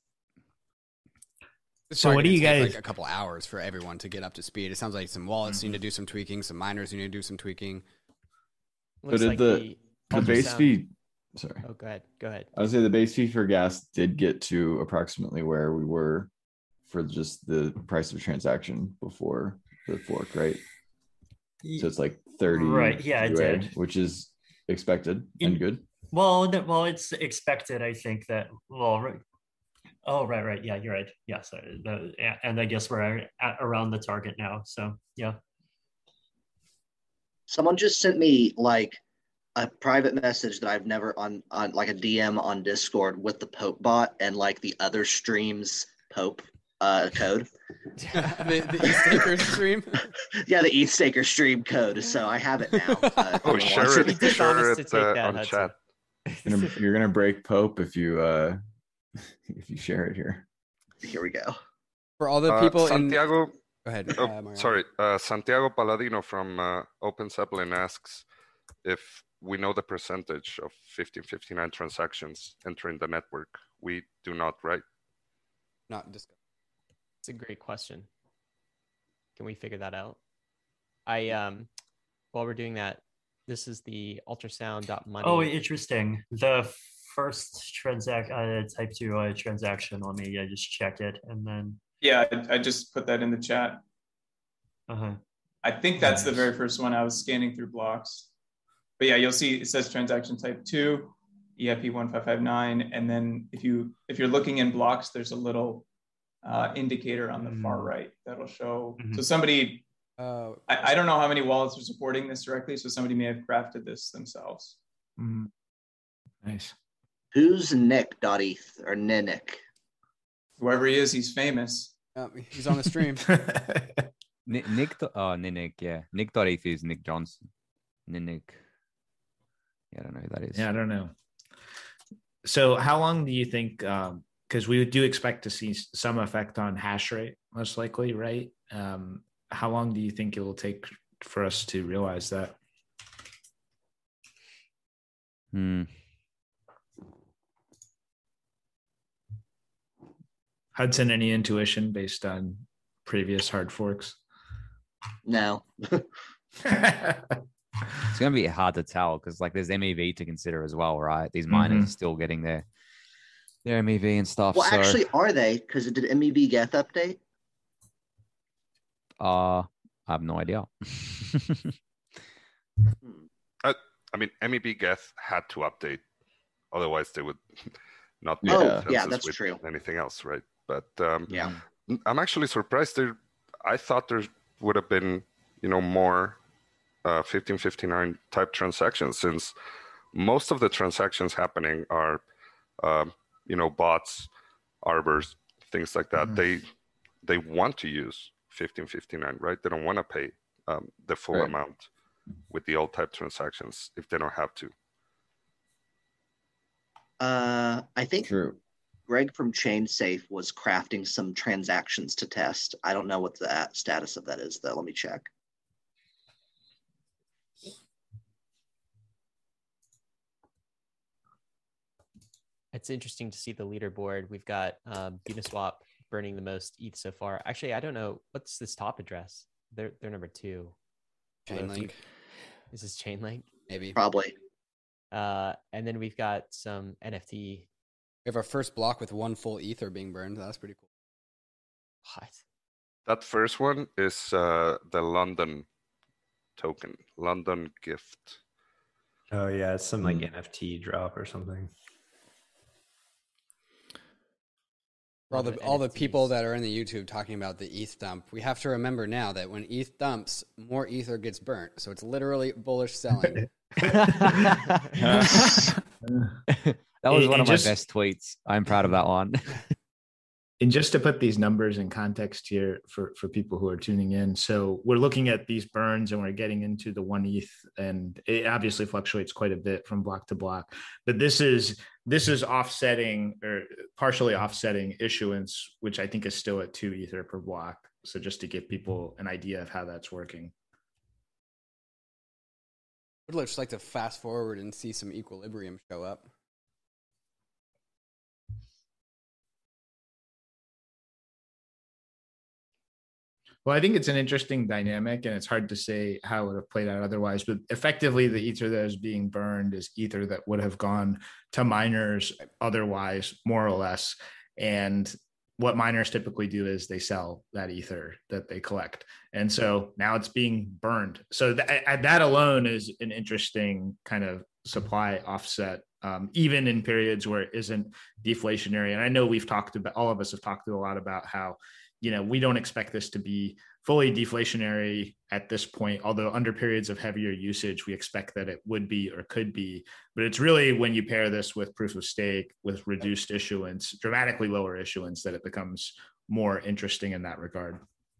So what do you guys? Like a couple hours for everyone to get up to speed. It sounds like some wallets need to do some tweaking, some miners need to do some tweaking. So did the base fee? Sorry. Oh, go ahead. I would say the base fee for gas did get to approximately where we were for just the price of transaction before the fork, right? So it's like 30, right? Yeah, it did, which is expected and good. Well, it's expected. I think that. Well, right. Oh, right. Yeah, you're right. Yeah, so and I guess we're at around the target now. So yeah. Someone just sent me like a private message that I've never on like a DM on Discord with the Pope bot and like the other streams Pope code. the ETHStaker stream. Yeah, the ETHStaker stream code. So I have it now. Share it on chat. You're gonna break Pope if you share it here. Here we go. For all the people Santiago. Go ahead. Sorry, Santiago Paladino from Open Zeppelin asks if we know the percentage of 1559 transactions entering the network. We do not, right? Not discussed. It's a great question. Can we figure that out? While we're doing that, this is the ultrasound.money. Oh, interesting. The first type 2 transaction. Let me just check it, and then I just put that in the chat. I think that's the very first one. I was scanning through blocks, but yeah, you'll see it says transaction type 2, EIP 1559, and then if you're looking in blocks, there's a little indicator on the far right that'll show. So somebody, I don't know how many wallets are supporting this directly, so somebody may have crafted this themselves. Nice. Who's Nick.eth or Ninik? Whoever he is, he's famous. He's on the stream. Ninik, yeah. Nick.eth is Nick Johnson. Ninik. Yeah, I don't know who that is. Yeah, I don't know. So how long do you think, because we do expect to see some effect on hash rate, most likely, right? How long do you think it will take for us to realize that? Hudson, any intuition based on previous hard forks? No. It's going to be hard to tell because like there's MEV to consider as well, right? These miners are still getting their MEV and stuff. Well, actually, are they? Because it did MEV Geth update? I have no idea. I mean, MEV Geth had to update. Otherwise, they would not be that's with true. anything else, right? But I'm actually surprised. I thought there would have been, more 1559 type transactions, since most of the transactions happening are, bots, arbors, things like that. They want to use 1559, right? They don't want to pay the full amount with the old type transactions if they don't have to. I think Greg from ChainSafe was crafting some transactions to test. I don't know what the status of that is, though. Let me check. It's interesting to see the leaderboard. We've got Uniswap burning the most ETH so far. Actually, I don't know what's this top address. They're number 2. Chainlink. Is this Chainlink? Maybe. Probably. And then we've got some NFT. We have our first block with 1 full ether being burned. That's pretty cool. What? That first one is the London token, London gift. Oh yeah, it's some like NFT drop or something. For all the people that are in the YouTube talking about the ETH dump, we have to remember now that when ETH dumps, more ether gets burnt. So it's literally bullish selling. That was one of my best tweets. I'm proud of that one. And just to put these numbers in context here for people who are tuning in. So we're looking at these burns and we're getting into the 1 ETH, and it obviously fluctuates quite a bit from block to block, but this is offsetting or partially offsetting issuance, which I think is still at 2 ether per block. So just to give people an idea of how that's working. I'd just like to fast forward and see some equilibrium show up. Well, I think it's an interesting dynamic, and it's hard to say how it would have played out otherwise. But effectively, the ether that is being burned is ether that would have gone to miners otherwise, more or less. And what miners typically do is they sell that ether that they collect. And so now it's being burned. So that alone is an interesting kind of supply offset, even in periods where it isn't deflationary. And I know all of us have talked a lot about how, we don't expect this to be fully deflationary at this point, although under periods of heavier usage, we expect that it would be or could be. But it's really when you pair this with proof of stake, with reduced issuance, dramatically lower issuance, that it becomes more interesting in that regard.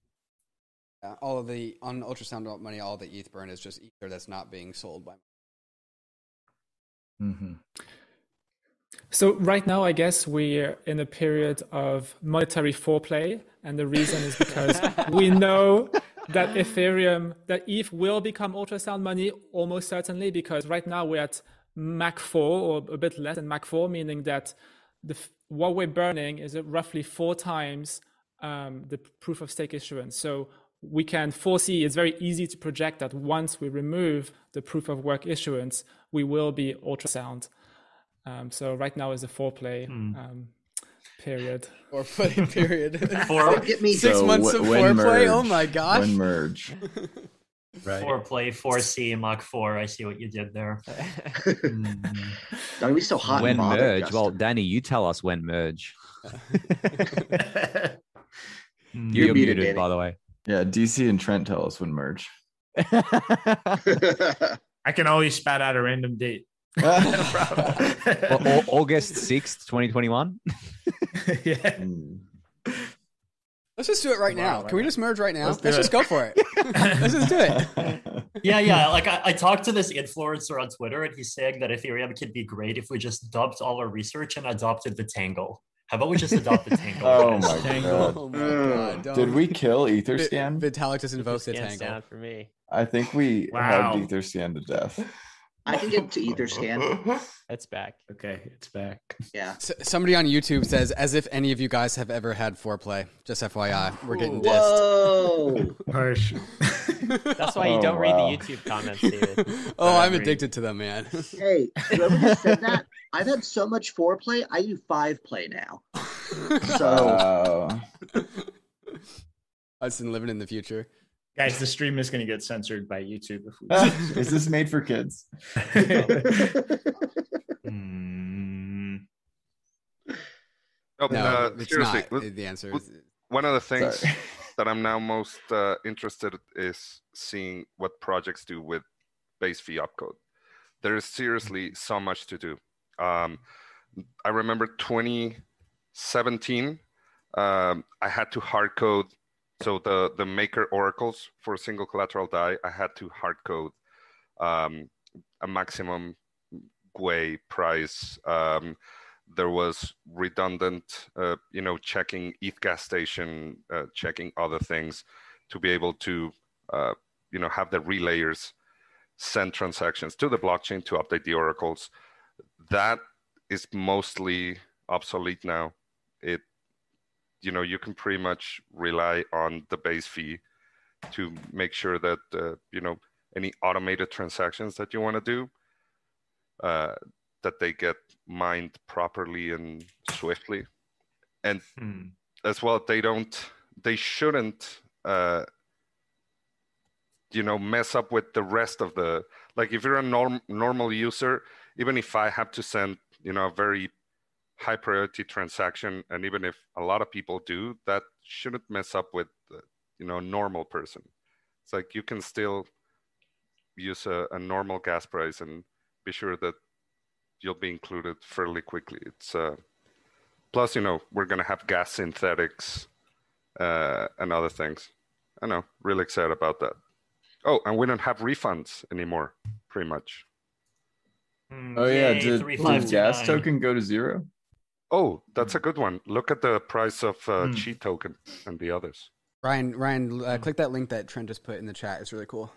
On ultrasound money, all the ETH burn is just ether that's not being sold by. Mm-hmm. So right now, I guess we're in a period of monetary foreplay. And the reason is because we know that ETH will become ultrasound money almost certainly, because right now we're at Mach 4 or a bit less than Mach 4, meaning that what we're burning is roughly 4 times the proof of stake issuance. So we can foresee, it's very easy to project that once we remove the proof of work issuance, we will be ultrasound. So right now is the foreplay period. Foreplay period. Get me 6 months of foreplay. Oh my gosh. When merge. Right. Foreplay, 4C, Mach 4. I see what you did there. Don't be so hot. When and merge? Justin. Well, Danny, you tell us when merge. You're muted, Danny. By the way. Yeah, DC and Trent tell us when merge. I can always spat out a random date. August 6th, 2021. Yeah. Let's just do it right now. Can we just merge right now? Let's just go for it. Let's just do it. Yeah. Like I talked to this influencer on Twitter, and he's saying that Ethereum could be great if we just dumped all our research and adopted the Tangle. How about we just adopt the Tangle? Oh my god! Oh my god! Did we kill Etherscan? Vitalik just invoked the Etherscan's Tangle. down for me. I think we Wow. hugged Etherscan to death. I can get to Etherscan. It's back. Okay, it's back. Yeah. Somebody on YouTube says, as if any of you guys have ever had foreplay. Just FYI, we're getting dissed. Whoa. Harsh. That's why you don't read the YouTube comments, David. Oh, I'm addicted to them, man. Hey, whoever just said that, I've had so much foreplay, I do 5 play now. So Us and living in the future. Guys, the stream is going to get censored by YouTube. If we... Is this made for kids? No, it's seriously, not. The answer is one of the things that I'm now most interested is seeing what projects do with base fee opcode. There is seriously so much to do. I remember 2017, I had to hard code. So the maker oracles for single collateral DAI, I had to hard code a maximum GUI price. There was redundant, checking ETH gas station, checking other things to be able to, have the relayers send transactions to the blockchain to update the oracles. That is mostly obsolete now. You can pretty much rely on the base fee to make sure that any automated transactions that you want to do, that they get mined properly and swiftly. And as well, they shouldn't mess up with the rest of the, like if you're a normal user, even if I have to send a very high priority transaction, and even if a lot of people do, that shouldn't mess up with a normal person. It's like you can still use a normal gas price and be sure that you'll be included fairly quickly. It's plus we're gonna have gas synthetics and other things. I know, really excited about that. Oh, and we don't have refunds anymore, pretty much. Oh yeah, did gas token go to 0? Oh, that's a good one. Look at the price of Chi token and the others. Ryan, click that link that Trent just put in the chat. It's really cool.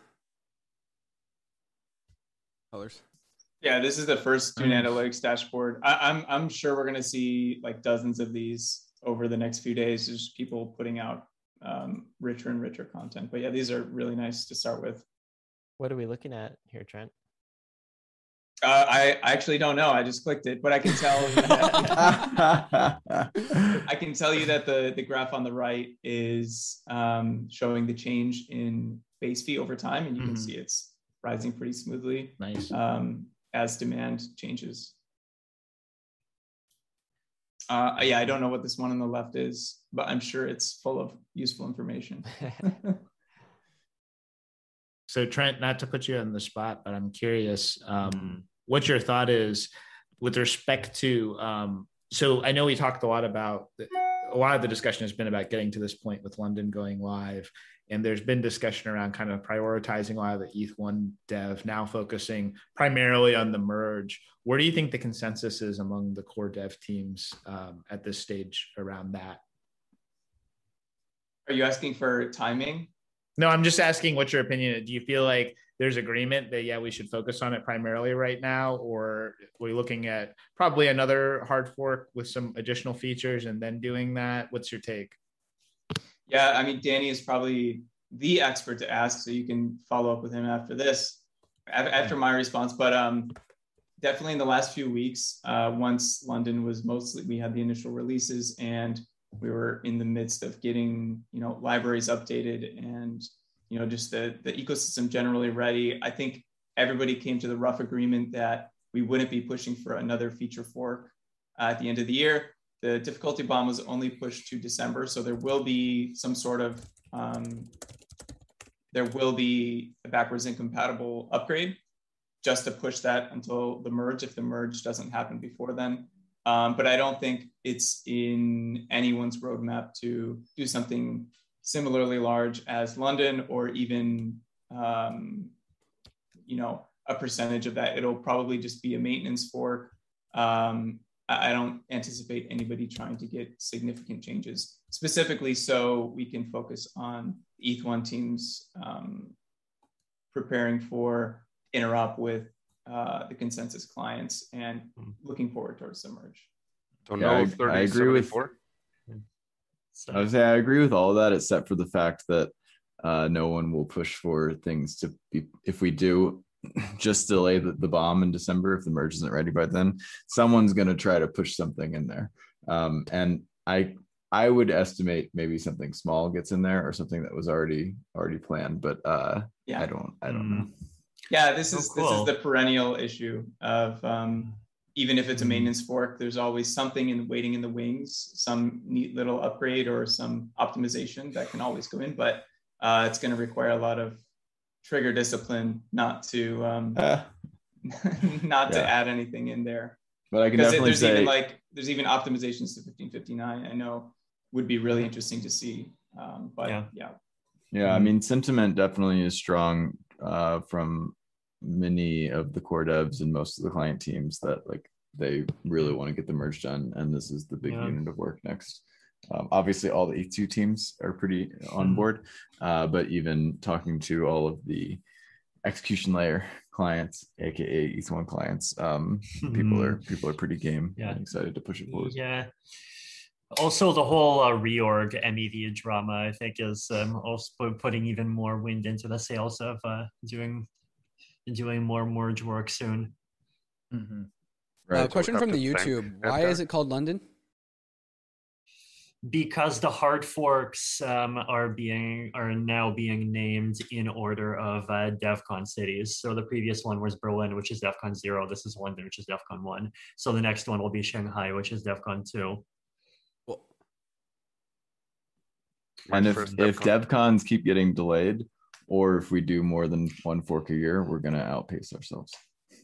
Colors. Yeah, this is the first Tune Analytics dashboard. I'm sure we're going to see like dozens of these over the next few days. Just people putting out richer and richer content. But yeah, these are really nice to start with. What are we looking at here, Trent? I actually don't know. I just clicked it, but I can tell. I can tell you that the graph on the right is showing the change in base fee over time, and you can see it's rising pretty smoothly. Nice. As demand changes. Yeah, I don't know what this one on the left is, but I'm sure it's full of useful information. So Trent, not to put you on the spot, but I'm curious what your thought is with respect to, so I know we talked a lot of the discussion has been about getting to this point with London going live. And there's been discussion around kind of prioritizing a lot of the ETH1 dev, now focusing primarily on the merge. Where do you think the consensus is among the core dev teams at this stage around that? Are you asking for timing? No, I'm just asking what's your opinion. Do you feel like there's agreement that, yeah, we should focus on it primarily right now? Or are we looking at probably another hard fork with some additional features and then doing that? What's your take? Yeah, I mean, Danny is probably the expert to ask, so you can follow up with him after this, after my response. But definitely in the last few weeks, once London was we had the initial releases and we were in the midst of getting, libraries updated and, just the ecosystem generally ready. I think everybody came to the rough agreement that we wouldn't be pushing for another feature fork at the end of the year. The difficulty bomb was only pushed to December, so there will be some sort of, there will be a backwards incompatible upgrade just to push that until the merge, if the merge doesn't happen before then. But I don't think it's in anyone's roadmap to do something similarly large as London, or even, a percentage of that. It'll probably just be a maintenance fork. I don't anticipate anybody trying to get significant changes, specifically so we can focus on ETH1 teams preparing for interop with the consensus clients and looking forward towards the merge. I agree with. I would say I agree with all of that, except for the fact that no one will push for things to be. If we do, just delay the bomb in December. If the merge isn't ready by then, someone's going to try to push something in there. And I would estimate maybe something small gets in there, or something that was already planned. But yeah, I don't know. Yeah, this is the perennial issue of even if it's a maintenance fork, there's always something waiting in the wings, some neat little upgrade or some optimization that can always go in, but it's going to require a lot of trigger discipline not to add anything in there. But I can definitely say there's even optimizations to 1559. I know would be really interesting to see. But I mean, sentiment definitely is strong from many of the core devs and most of the client teams that like they really want to get the merge done, and this is the big unit of work next. Obviously all the ETH2 teams are pretty on board, but even talking to all of the execution layer clients, aka ETH1 clients, people are pretty game and excited to push it forward. Yeah. Also, the whole reorg MEV drama, I think, is also putting even more wind into the sails of doing more merge work soon. Mm-hmm. Right. Question from the YouTube: why is it called London? Because the hard forks are now being named in order of DevCon cities. So the previous one was Berlin, which is DevCon 0. This is London, which is DevCon 1. So the next one will be Shanghai, which is DevCon 2. And if DevCons keep getting delayed, or if we do more than one fork a year, we're going to outpace ourselves.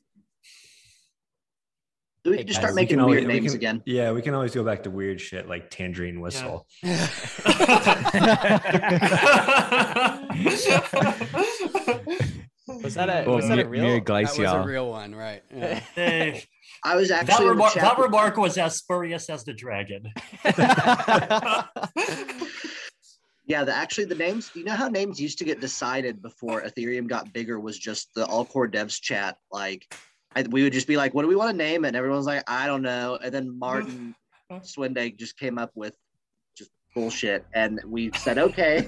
We can just start making weird names again. Yeah, we can always go back to weird shit like Tangerine Whistle. Yeah. Was that a real? That was a real one, right? Yeah. I was actually that remark was as spurious as the dragon. Yeah, the names, you know how names used to get decided before Ethereum got bigger was just the all core devs chat. Like we would just be like, what do we want to name it? And everyone's like, I don't know. And then Martin Swinday just came up with just bullshit. And we said, okay.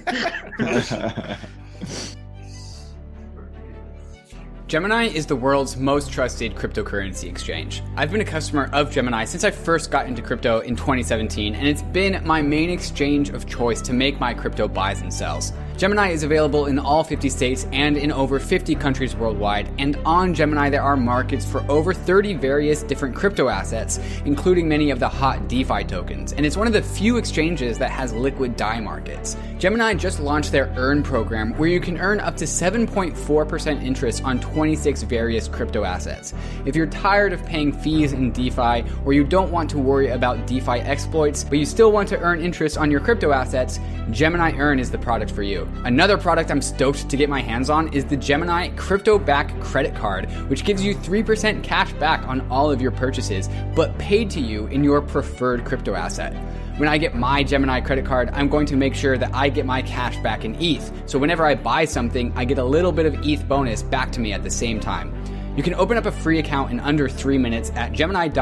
Gemini is the world's most trusted cryptocurrency exchange. I've been a customer of Gemini since I first got into crypto in 2017, and it's been my main exchange of choice to make my crypto buys and sells. Gemini is available in all 50 states and in over 50 countries worldwide, and on Gemini there are markets for over 30 various different crypto assets, including many of the hot DeFi tokens, and it's one of the few exchanges that has liquid DAI markets. Gemini just launched their Earn program, where you can earn up to 7.4% interest on 26 various crypto assets. If you're tired of paying fees in DeFi, or you don't want to worry about DeFi exploits, but you still want to earn interest on your crypto assets, Gemini Earn is the product for you. Another product I'm stoked to get my hands on is the Gemini Crypto Back Credit Card, which gives you 3% cash back on all of your purchases, but paid to you in your preferred crypto asset. When I get my Gemini credit card, I'm going to make sure that I get my cash back in ETH. So whenever I buy something, I get a little bit of ETH bonus back to me at the same time. You can open up a free account in under 3 minutes at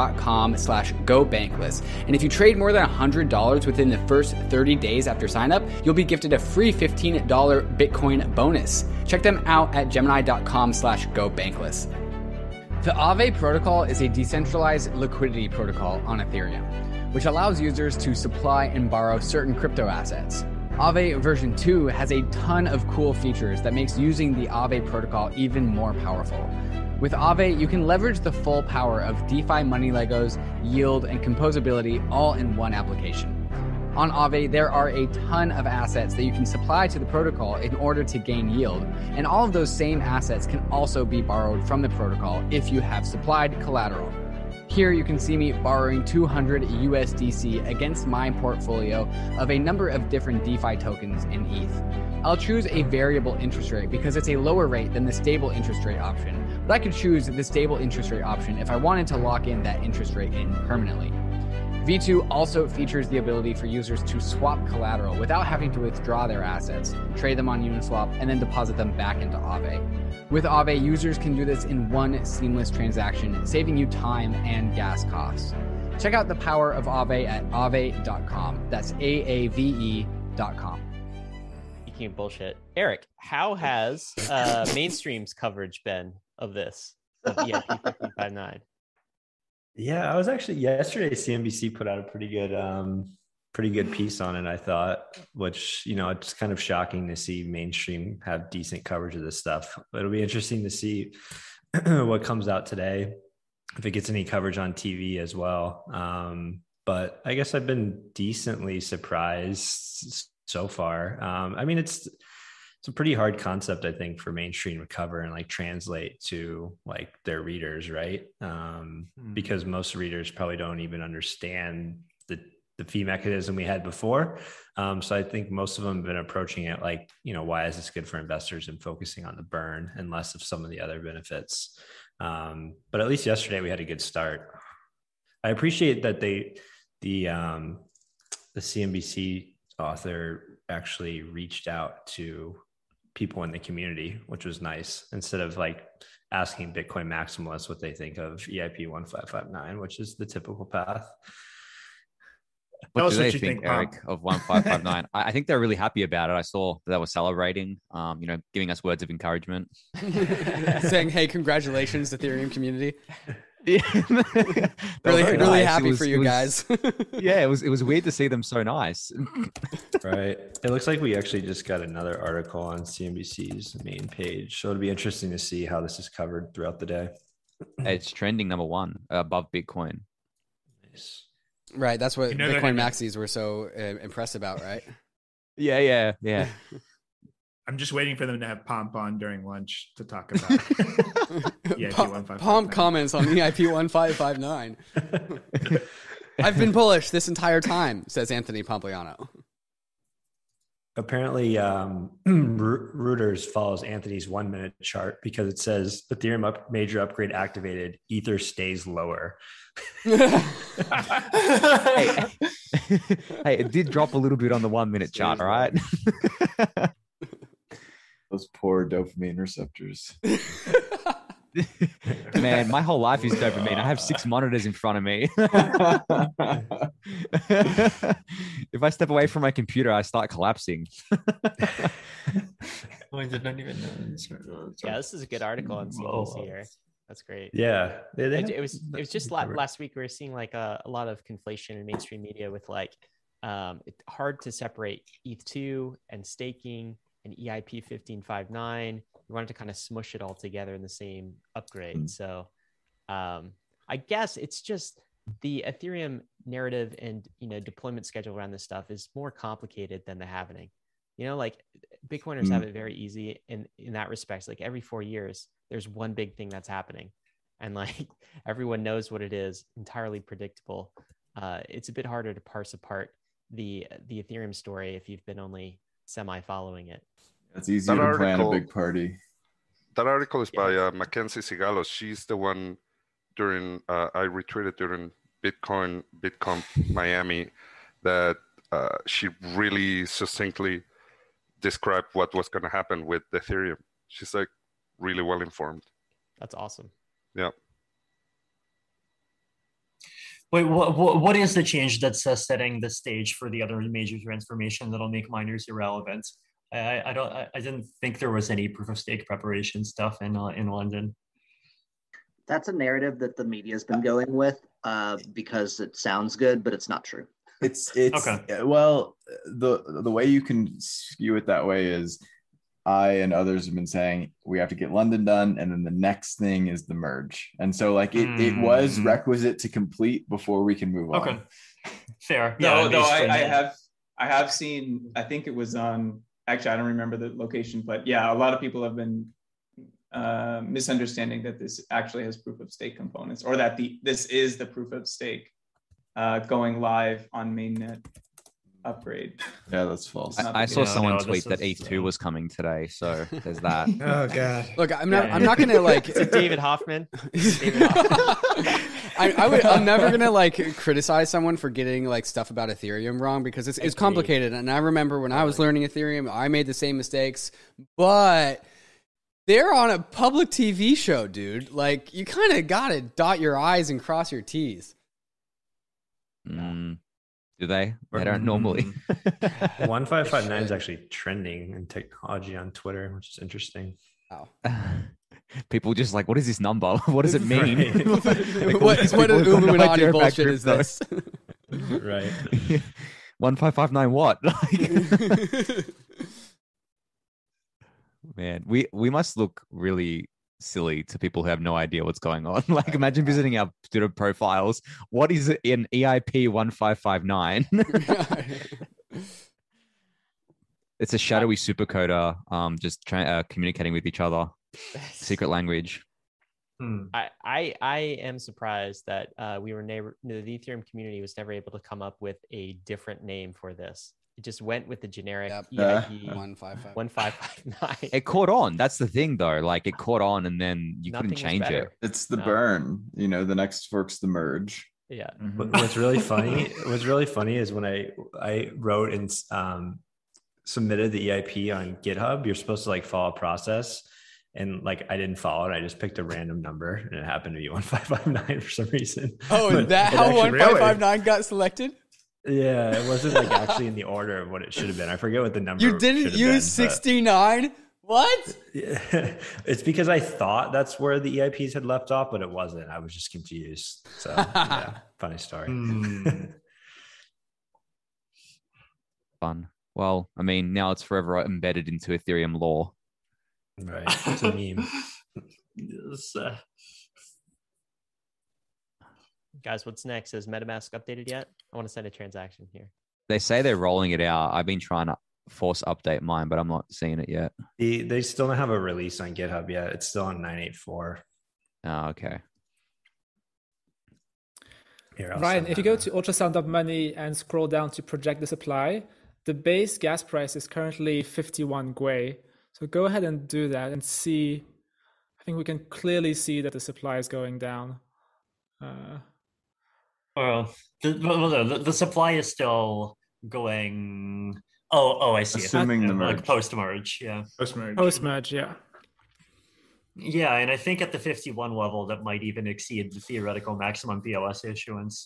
gemini.com/gobankless. And if you trade more than $100 within the first 30 days after sign up, you'll be gifted a free $15 Bitcoin bonus. Check them out at gemini.com/gobankless. The Aave protocol is a decentralized liquidity protocol on Ethereum, which allows users to supply and borrow certain crypto assets. Aave version 2 has a ton of cool features that makes using the Aave protocol even more powerful. With Aave, you can leverage the full power of DeFi money Legos, yield, and composability all in one application. On Aave, there are a ton of assets that you can supply to the protocol in order to gain yield, and all of those same assets can also be borrowed from the protocol if you have supplied collateral. Here you can see me borrowing 200 USDC against my portfolio of a number of different DeFi tokens in ETH. I'll choose a variable interest rate because it's a lower rate than the stable interest rate option, but I could choose the stable interest rate option if I wanted to lock in that interest rate in permanently. V2 also features the ability for users to swap collateral without having to withdraw their assets, trade them on Uniswap, and then deposit them back into Aave. With Aave, users can do this in one seamless transaction, saving you time and gas costs. Check out the power of Aave at aave.com. That's AAVE.com. Speaking of bullshit, Eric, how has Mainstream's coverage been of this, of EIP 1559? Yeah, I was actually yesterday. CNBC put out a pretty good piece on it, I thought, which, you know, it's kind of shocking to see Mainstream have decent coverage of this stuff. But it'll be interesting to see what comes out today, if it gets any coverage on TV as well. But I guess I've been decently surprised so far. I mean, it's a pretty hard concept, I think, for Mainstream to cover and like translate to like their readers, right? Because most readers probably don't even understand the fee mechanism we had before. So I think most of them have been approaching it like, you know, why is this good for investors, and focusing on the burn and less of some of the other benefits. But at least yesterday we had a good start. I appreciate that the CNBC author actually reached out to people in the community, which was nice, instead of like asking Bitcoin maximalists what they think of EIP 1559, which is the typical path. What do they think, Eric, of 1559? I think they're really happy about it. I saw that they were celebrating, giving us words of encouragement. Saying, hey, congratulations, Ethereum community. really nice. Happy for you guys. Yeah, it was weird to see them so nice. Right. It looks like we actually just got another article on CNBC's main page. So it'll be interesting to see how this is covered throughout the day. It's trending number 1 above Bitcoin. Nice. Right. That's what Bitcoin maxis were so impressed about, right? Yeah. I'm just waiting for them to have Pomp on during lunch to talk about EIP 1559. Pomp comments on EIP 1559. I've been bullish this entire time, says Anthony Pompliano. Apparently, Reuters follows Anthony's 1 minute chart because it says Ethereum major upgrade activated, Ether stays lower. Hey, it did drop a little bit on the 1 minute chart, all right? Those poor dopamine receptors. Man, my whole life is dopamine. I have 6 monitors in front of me. If I step away from my computer, I start collapsing. I did not even know. Yeah, this is a good article on CNBC here. That's great. Yeah, it was just last week we were seeing like a lot of conflation in mainstream media with like it's hard to separate ETH2 and staking and EIP 1559. We wanted to kind of smush it all together in the same upgrade. So I guess it's just the Ethereum narrative and deployment schedule around this stuff is more complicated than the halvening. Like Bitcoiners have it very easy in that respect. Like every 4 years, there's one big thing that's happening, and like everyone knows what it is, entirely predictable. It's a bit harder to parse apart the Ethereum story if you've been only semi following it. It's easier to plan a big party. That article is by Mackenzie Sigalos. She's the one during I retweeted during BitConf Miami that she really succinctly described what was going to happen with Ethereum. She's like really well informed. That's awesome. Yeah. Wait, what is the change that's setting the stage for the other major transformation that'll make miners irrelevant? I didn't think there was any proof of stake preparation stuff in London. That's a narrative that the media's been going with because it sounds good, but it's not true. It's okay. Well, the way you can skew it that way is I and others have been saying we have to get London done, and then the next thing is the merge. And so like it was requisite to complete before we can move on. Okay. Fair. No, I have seen, I think it was on, actually I don't remember the location, but yeah, a lot of people have been misunderstanding that this actually has proof of stake components, or that this is the proof of stake going live on mainnet upgrade. Yeah, that's false. I saw someone tweet that ETH2 was coming today, so there's that. Oh god. Look, I'm not gonna like David Hoffman. I'm never gonna like criticize someone for getting like stuff about Ethereum wrong, because it's complicated. And I remember when I was learning Ethereum, I made the same mistakes, but they're on a public TV show, dude. Like you kind of gotta dot your I's and cross your T's. Do they? They don't normally. 1559 is actually trending in technology on Twitter, which is interesting. Wow. People just like, what is this number? What does it mean? Right. what Illuminati bullshit is this? Right. 1559 what? Man, we must look really silly to people who have no idea what's going on. Like imagine visiting our Twitter profiles. What is it in EIP 1559? It's a shadowy supercoder just communicating with each other. Secret language. I am surprised that the Ethereum community was never able to come up with a different name for this. It just went with the generic EIP 1559. It caught on. That's the thing, though. Like it caught on, and then you couldn't change it. It's the burn. The next fork's the merge. Yeah. What's really funny is when I wrote in submitted the EIP on GitHub, you're supposed to like follow a process. And like I didn't follow it. I just picked a random number and it happened to be 1559 for some reason. Oh, is that how 1559 got selected? Yeah, it wasn't like actually in the order of what it should have been. I forget what the number. You didn't use 69? What? Yeah. It's because I thought that's where the EIPs had left off, but it wasn't. I was just confused. So yeah, funny story. Fun. Well, I mean, now it's forever embedded into Ethereum law. Right. It's a meme. Yes. Guys, what's next? Is MetaMask updated yet? I want to send a transaction here. They say they're rolling it out. I've been trying to force update mine, but I'm not seeing it yet. They still don't have a release on GitHub yet. It's still on 984. Oh, okay. Here, Ryan, if you go to ultrasound.money and scroll down to project the supply, the base gas price is currently 51 Gwei. So go ahead and do that and see. I think we can clearly see that the supply is going down. The supply is still going. Oh, I see. Assuming the merge. Like post-merge, yeah. Post-merge, yeah. Yeah, and I think at the 51 level, that might even exceed the theoretical maximum POS issuance.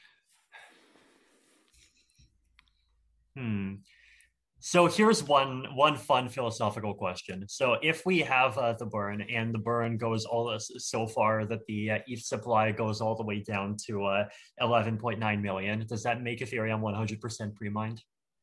So here's one fun philosophical question. So if we have the burn and the burn goes so far that the ETH supply goes all the way down to 11.9 million, does that make Ethereum 100% pre-mined?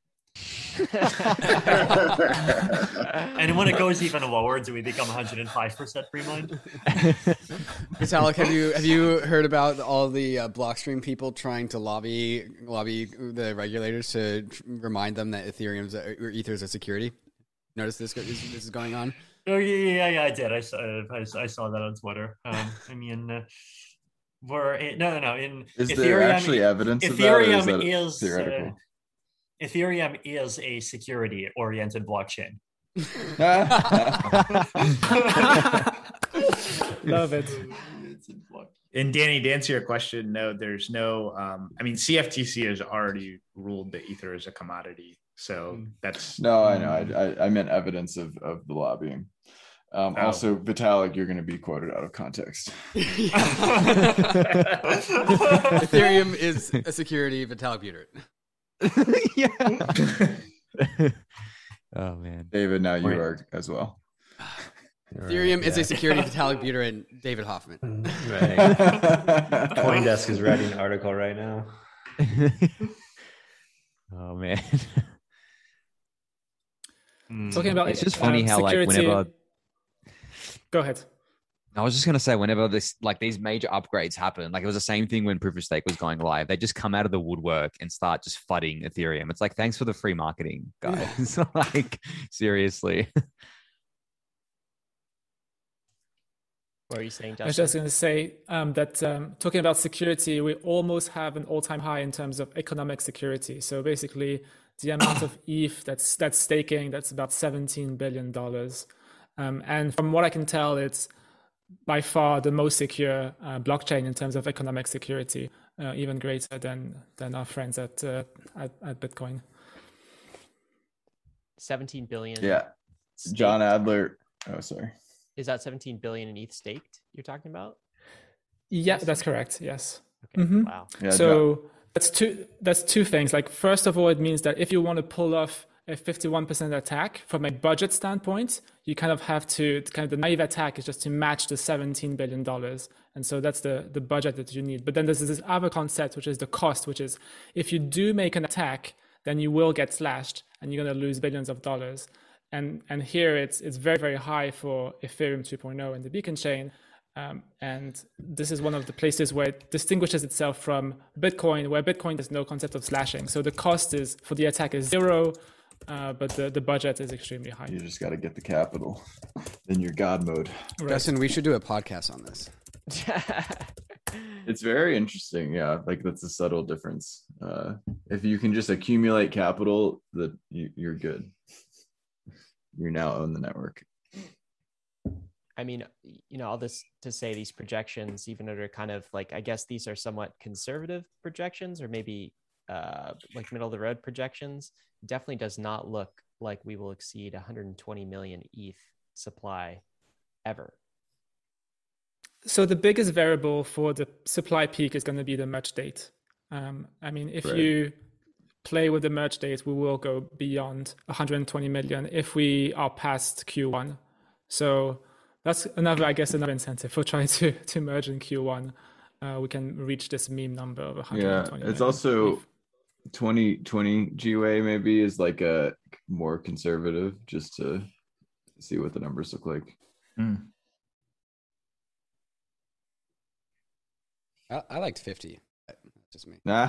And when it goes even lower, do we become 105% pre-mined? Vitalik, have you heard about all the Blockstream people trying to lobby the regulators to remind them that Ethereum's or Ether's a security? Notice this is going on? Oh yeah, I did. I saw that on Twitter. I mean, no. Is there actually evidence of that, or is that theoretical? Ethereum is a security-oriented blockchain. Love it. And Danny, to answer your question, no, there's no. I mean, CFTC has already ruled that Ether is a commodity, so that's. No, I know. I meant evidence of the lobbying. Also, Vitalik, you're going to be quoted out of context. Ethereum is a security. Vitalik Buterin. Yeah. Oh man, David, now you are as well. Ethereum is a security. Vitalik Buterin, David Hoffman. Right. CoinDesk is writing an article right now. Oh man. Talking about it's just funny how security. like whenever. Go ahead. I was just gonna say, whenever these major upgrades happen, like it was the same thing when Proof of Stake was going live. They just come out of the woodwork and start just flooding Ethereum. It's like, thanks for the free marketing, guys. Like, seriously. What are you saying, Justin? I was just going to say that talking about security, we almost have an all-time high in terms of economic security. So basically, the amount of ETH that's staking, that's about $17 billion. And from what I can tell, it's by far the most secure blockchain in terms of economic security, even greater than our friends at Bitcoin. 17 billion. Yeah. Staked. John Adler. Oh, sorry. Is that 17 billion in ETH staked you're talking about? Yeah, that's correct. Yes. Okay. Mm-hmm. Wow. Yeah, so that's two things. Like, first of all, it means that if you want to pull off a 51% attack from a budget standpoint, you kind of have to the naive attack is just to match the $17 billion. And so that's the budget that you need. But then there's this other concept, which is the cost, which is if you do make an attack, then you will get slashed and you're going to lose billions of dollars. And here it's very, very high for Ethereum 2.0 and the Beacon chain. And this is one of the places where it distinguishes itself from Bitcoin, where Bitcoin has no concept of slashing. So the cost is for the attack is zero, but the budget is extremely high. You just got to get the capital in your God mode. Right. Justin, we should do a podcast on this. It's very interesting. Yeah, like that's a subtle difference. If you can just accumulate capital, that you're good. You now own the network. I mean, all this to say these projections, even though they're kind of like, I guess these are somewhat conservative projections, or maybe like middle of the road projections, definitely does not look like we will exceed 120 million ETH supply ever. So the biggest variable for the supply peak is going to be the merge date. I mean, if you play with the merge date, we will go beyond 120 million if we are past Q1. So that's another incentive for trying to merge in Q1. We can reach this meme number of 120 it's million. Also 2020 GUA maybe is like a more conservative, just to see what the numbers look like. I liked 50. That's just me. Nah.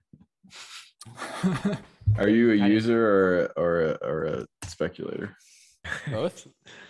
Are you a user or a speculator? Both.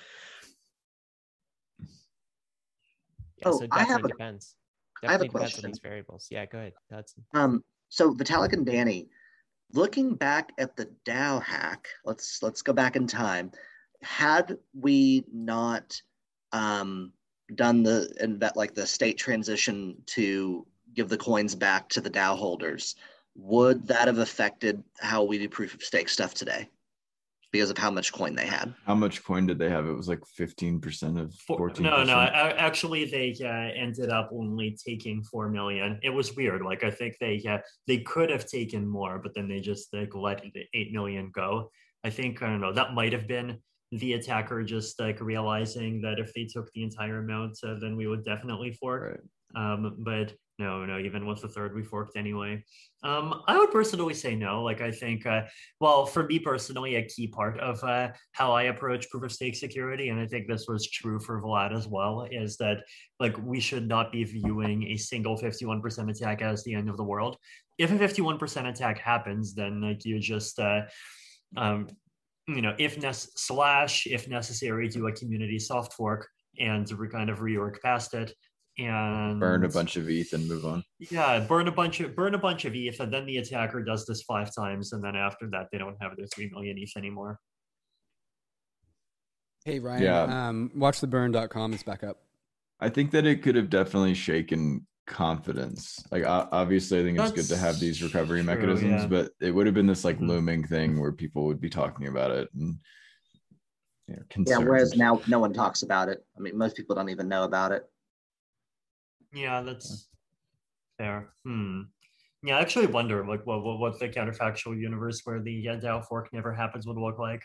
So it definitely depends. I have a Definitely depends question on these variables. Yeah, go ahead, Hudson. So Vitalik and Danny, looking back at the DAO hack, let's go back in time. Had we not done the state transition to give the coins back to the DAO holders, would that have affected how we do proof of stake stuff today? Because of how much coin they had. How much coin did they have? It was like 15% of 14%. No. Actually, they ended up only taking 4 million. It was weird. Like I think they could have taken more, but then they just let the 8 million go. I think, I don't know, that might have been the attacker just like realizing that if they took the entire amount, then we would definitely fork. Right. But no, even with the third, we forked anyway. I would personally say no. Like I think, well, for me personally, a key part of how I approach proof of stake security, and I think this was true for Vlad as well, is that like we should not be viewing a single 51% attack as the end of the world. If a 51% attack happens, then like you just if necessary, do a community soft fork and kind of rework past it and burn a bunch of ETH and move on. Yeah, burn a bunch of ETH, and then the attacker does this 5 times, and then after that they don't have their 3 million ETH anymore. Hey Ryan, watchtheburn.com is back up. I think that it could have definitely shaken confidence. Like obviously I think it's good to have these recovery mechanisms, but it would have been this like looming thing where people would be talking about it and whereas now no one talks about it. I mean, most people don't even know about it. Yeah, that's fair. Yeah, I actually wonder like what the counterfactual universe where the DAO fork never happens would look like.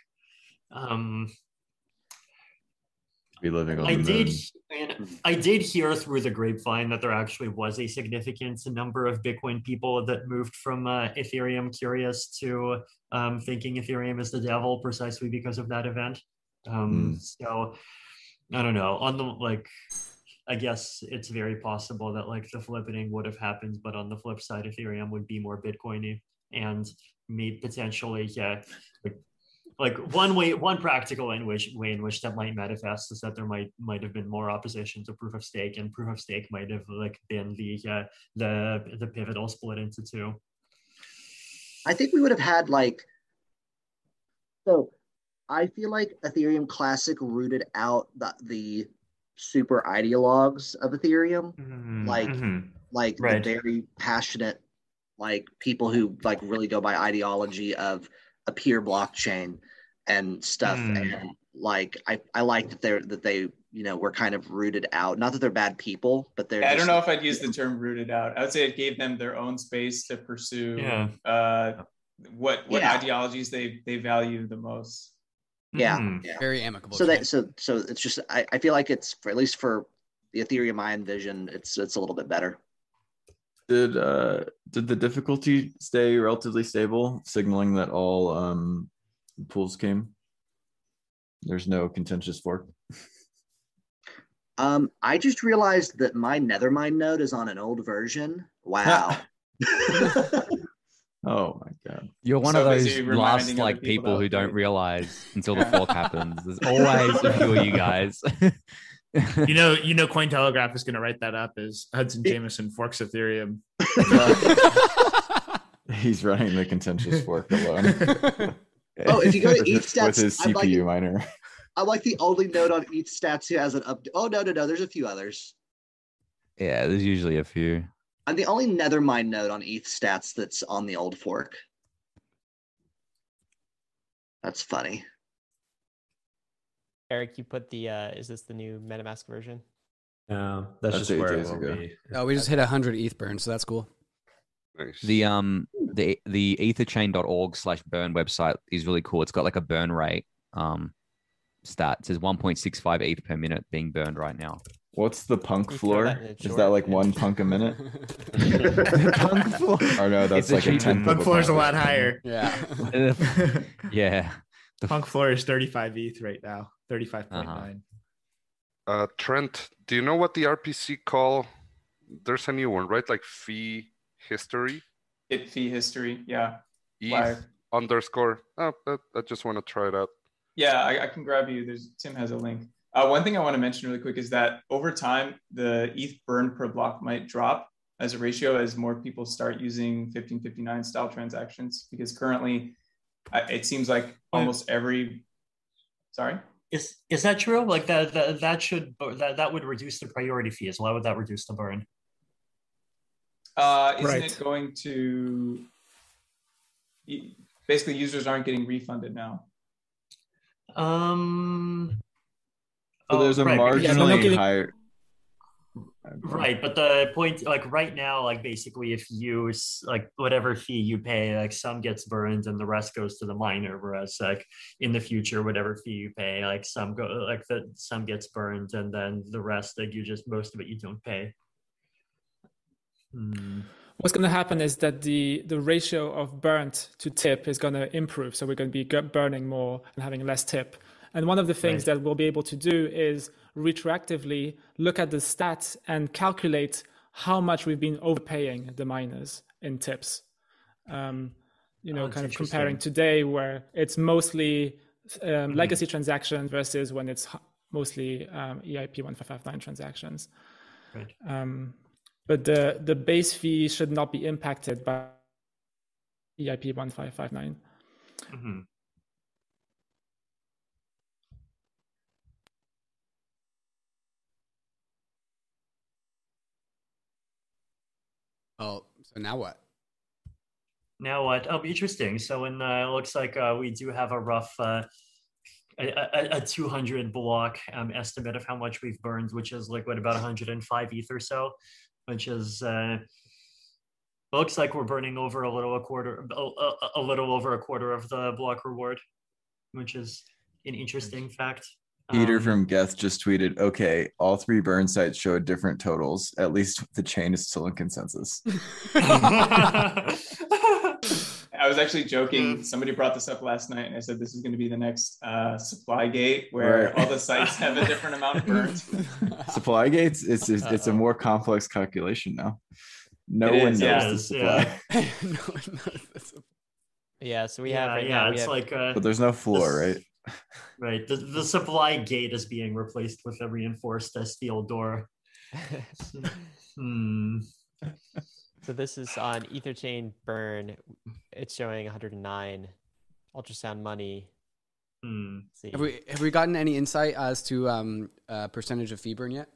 Be living on the moon. I did hear through the grapevine that there actually was a significant number of Bitcoin people that moved from Ethereum curious to thinking Ethereum is the devil precisely because of that event. So I don't know. On the I guess it's very possible that like the flippening would have happened, but on the flip side, Ethereum would be more Bitcoiny and maybe potentially, like one practical way in which that might manifest is that there might have been more opposition to proof of stake, and proof of stake might have like been the pivotal split into 2. I think we would have had so I feel like Ethereum Classic rooted out the super ideologues of Ethereum, the very passionate people who really go by ideology of a pure blockchain and stuff. And I like that they were kind of rooted out. Not that they're bad people, but they're I don't know if I'd use the term rooted out. I would say it gave them their own space to pursue what ideologies they value the most. Yeah. Very amicable. So it's just I feel like it's at least for the Ethereum I envision, it's a little bit better. Did the difficulty stay relatively stable, signaling that all pools came? There's no contentious fork. I just realized that my Nethermind node is on an old version. Wow. Oh my god! You're one of those last people who don't realize until the fork happens. There's always a few of you guys. You know, Cointelegraph is going to write that up as Hudson Jameson forks Ethereum. He's running the contentious fork alone. Oh, if you go to ETHstats with his CPU miner. I'm like the only node on ETHstats who has an update. Oh no, there's a few others. Yeah, there's usually a few. I'm the only Nethermind node on ETH stats that's on the old fork. That's funny. Eric, you put the is this the new MetaMask version? No, that's just where it will be. Oh, we just hit 100 ETH burn, so that's cool. Nice. The etherchain.org/burn website is really cool. It's got like a burn rate stat. It says 1.65 ETH per minute being burned right now. What's the punk floor? Is that like 1 punk a minute? Punk floor. Or no, that's like a 10th. Punk floor is a lot higher. Yeah. Yeah. The punk floor is 35 ETH right now. 35.9. Trent, do you know what the RPC call? There's a new one, right? Like fee history. Fee history, yeah. ETH _. Oh, I just want to try it out. Yeah, I can grab you. Tim has a link. One thing I want to mention really quick is that over time, the ETH burn per block might drop as a ratio as more people start using 1559 style transactions, because currently it seems like almost every. Sorry. Is that true? Like that would reduce the priority fees. Why would that reduce the burn? Isn't it going to basically users aren't getting refunded now? So there's a marginally higher. Right, but the point, like right now, like basically if you like whatever fee you pay, like some gets burned and the rest goes to the miner, whereas like in the future, whatever fee you pay, like some gets burned and then the rest, like most of it you don't pay. What's going to happen is that the ratio of burnt to tip is going to improve. So we're going to be burning more and having less tip. And one of the things that we'll be able to do is retroactively look at the stats and calculate how much we've been overpaying the miners in tips. Kind of comparing today where it's mostly legacy transactions versus when it's mostly EIP 1559 transactions. Right. But the base fee should not be impacted by EIP 1559. Mm-hmm. Oh, so now what? Now what? Oh, interesting. So it looks like we do have a rough a 200 block estimate of how much we've burned, which is like about 105 ETH or so, which is looks like we're burning over a little over a quarter of the block reward, which is an interesting fact. Peter from Geth just tweeted, okay, all 3 burn sites show different totals. At least the chain is still in consensus. I was actually joking. Somebody brought this up last night and I said, this is going to be the next supply gate where all the sites have a different amount of burns. Supply gates, it's a more complex calculation now. No one knows the supply. Yeah, so we have right now. But there's no floor, right? Right. The supply gate is being replaced with a reinforced steel door. So this is on EtherChain burn. It's showing 109. Ultrasound money. See. Have we gotten any insight as to percentage of fee burn yet?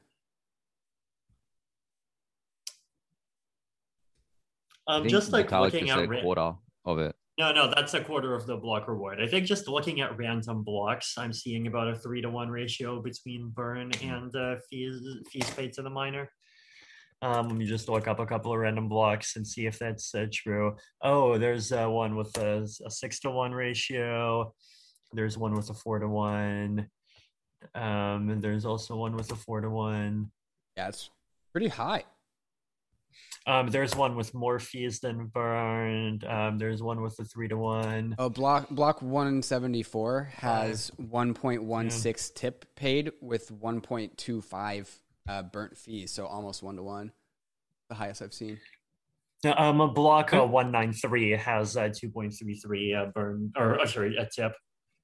Just like looking at a quarter of it. No, that's a quarter of the block reward. I think just looking at random blocks, I'm seeing about a 3-to-1 ratio between burn and fees paid to the miner. Let me just look up a couple of random blocks and see if that's true. Oh, there's one with a 6-to-1 ratio. There's one with a 4-to-1. And there's also one with a 4-to-1. Yeah, it's pretty high. There's one with more fees than burned. There's one with a 3-to-1. Oh, block 174 has 1.16 tip paid with 1.25 burnt fees, so almost 1-to-1, the highest I've seen. Block 193 has 2.33 burn, or sorry, a tip.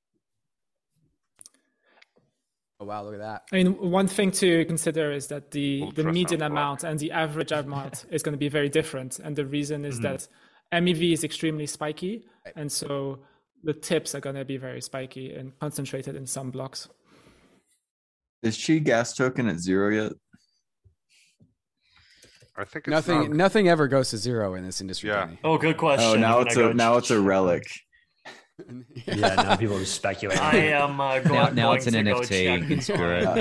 Oh, wow, look at that. I mean, one thing to consider is that the median amount and the average amount is going to be very different. And the reason is that MEV is extremely spiky. And so the tips are going to be very spiky and concentrated in some blocks. Is Chi gas token at 0 yet? I think it's nothing ever goes to zero in this industry. Yeah. Danny. Oh, good question. Oh, now it's a relic. Yeah, now people just speculate. I am now it's an NFT. It's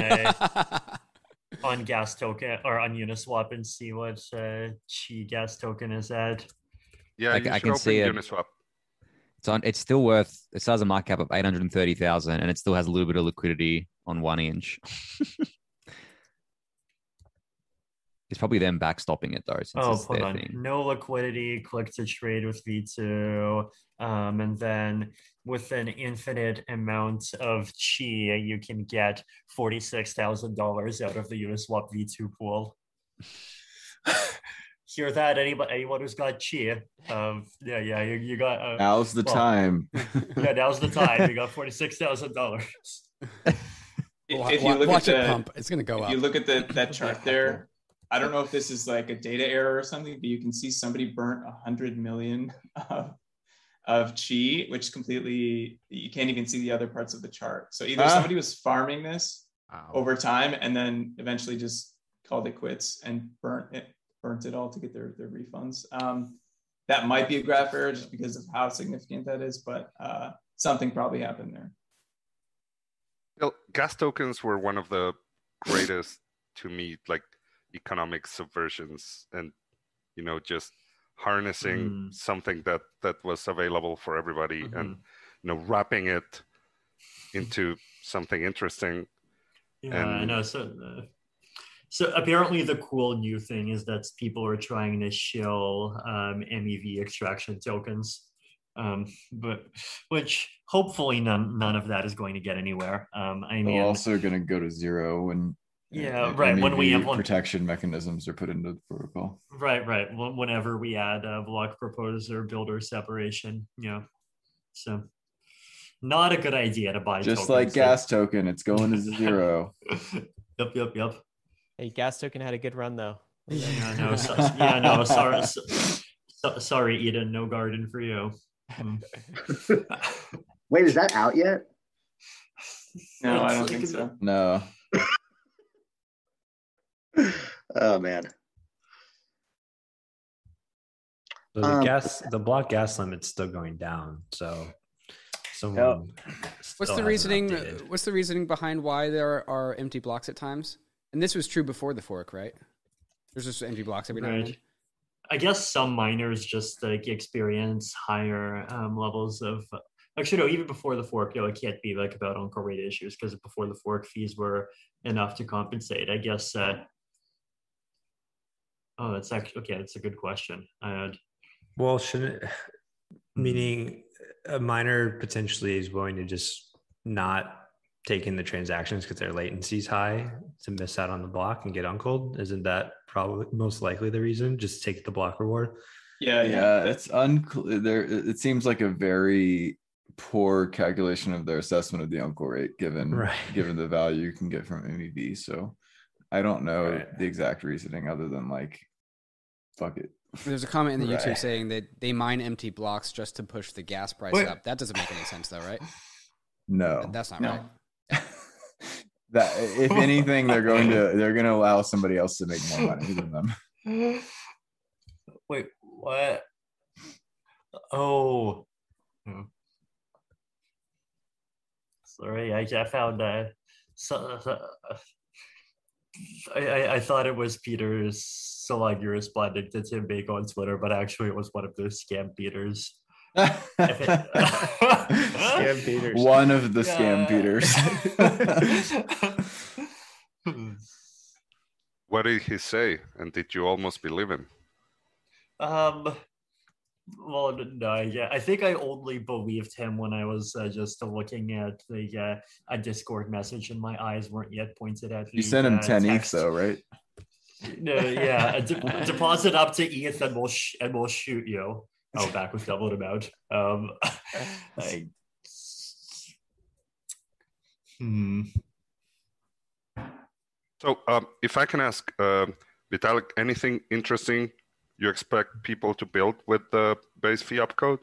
on gas token or on Uniswap and see what Chi gas token is at. Yeah, I can see it. Uniswap. It's still worth. It still has a market cap of 830,000, and it still has a little bit of liquidity on 1 inch. It's probably them backstopping it though. Hold on. Thing. No liquidity. Click to trade with V2, and then with an infinite amount of Chi, you can get $46,000 out of the Uniswap V2 pool. Hear that? Anyone who's got Chi? You got. Now's the time. Yeah, now's the time. You got $46,000. If you look watch at it pump, it's gonna go up. If you look at that chart there, I don't know if this is like a data error or something, but you can see somebody burnt 100 million of Chi, which completely, you can't even see the other parts of the chart. So either somebody was farming this over time and then eventually just called it quits and burnt it all to get their refunds. That might be a graph error just because of how significant that is, but something probably happened there. Well, gas tokens were one of the greatest, to me, like economic subversions, and just harnessing something that was available for everybody, and wrapping it into something interesting. Yeah, I know. So apparently the cool new thing is that people are trying to shill MEV extraction tokens, but which hopefully none of that is going to get anywhere. They're also going to go to zero when right, when we implement protection mechanisms are put into the protocol. Right. Whenever we add block proposer builder separation, so not a good idea to buy. Just like gas token, it's going to zero. Yep. Hey, gas token had a good run though. Sorry, Eden, no garden for you. Wait, is that out yet? No, I don't think so. No. Oh man. So the block gas limit's still going down. So what's the reasoning? What's the reasoning behind why there are empty blocks at times? And this was true before the fork, right? There's just empty blocks every now and then. I guess some miners just experience higher levels of. Actually, no. Even before the fork, it can't be about Encore rate issues because before the fork, fees were enough to compensate. I guess. That's actually okay. That's a good question. Well, shouldn't meaning a miner potentially is willing to just not take in the transactions because their latency is high to miss out on the block and get uncled? Isn't that probably most likely the reason? Just take the block reward. Yeah. It's unclear. There, it seems like a very poor calculation of their assessment of the uncle rate, given the value you can get from MEV. So I don't know the exact reasoning other than fuck it. There's a comment in the YouTube saying that they mine empty blocks just to push the gas price up. That doesn't make any sense though, right? No, that's not right. That if anything, they're going to allow somebody else to make more money than them. Wait, what? Oh, sorry, I found that. I thought it was Peter's Solagi responding to Tim Bake on Twitter, but actually it was one of those scam Peters. Scam Peters. One of the scam Peters. What did he say? And did you almost believe him? Well, no, I think I only believed him when I was just looking at a Discord message and my eyes weren't yet pointed at. You sent him 10 ETH though, right? No, yeah, deposit up to ETH and we'll shoot you. Oh, back with doubled amount. So, if I can ask, Vitalik, anything interesting you expect people to build with the base fee opcode?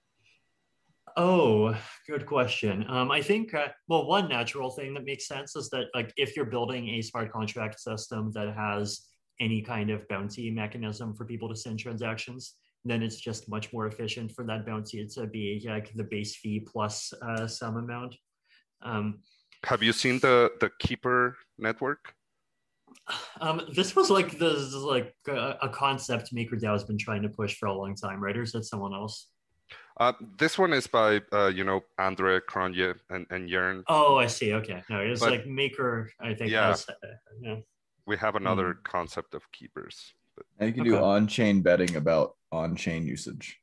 Oh, good question. I think, one natural thing that makes sense is that if you're building a smart contract system that has any kind of bounty mechanism for people to send transactions, then it's just much more efficient for that bounty to be like the base fee plus some amount. Have you seen the Keeper network? This was like a concept MakerDAO has been trying to push for a long time, right? Or is that someone else? This one is by Andre Cronje and Jern. Oh, I see. Okay, no, it's like Maker. I think. Yeah. Yeah. We have another concept of keepers. But... And you can do on-chain betting about on-chain usage.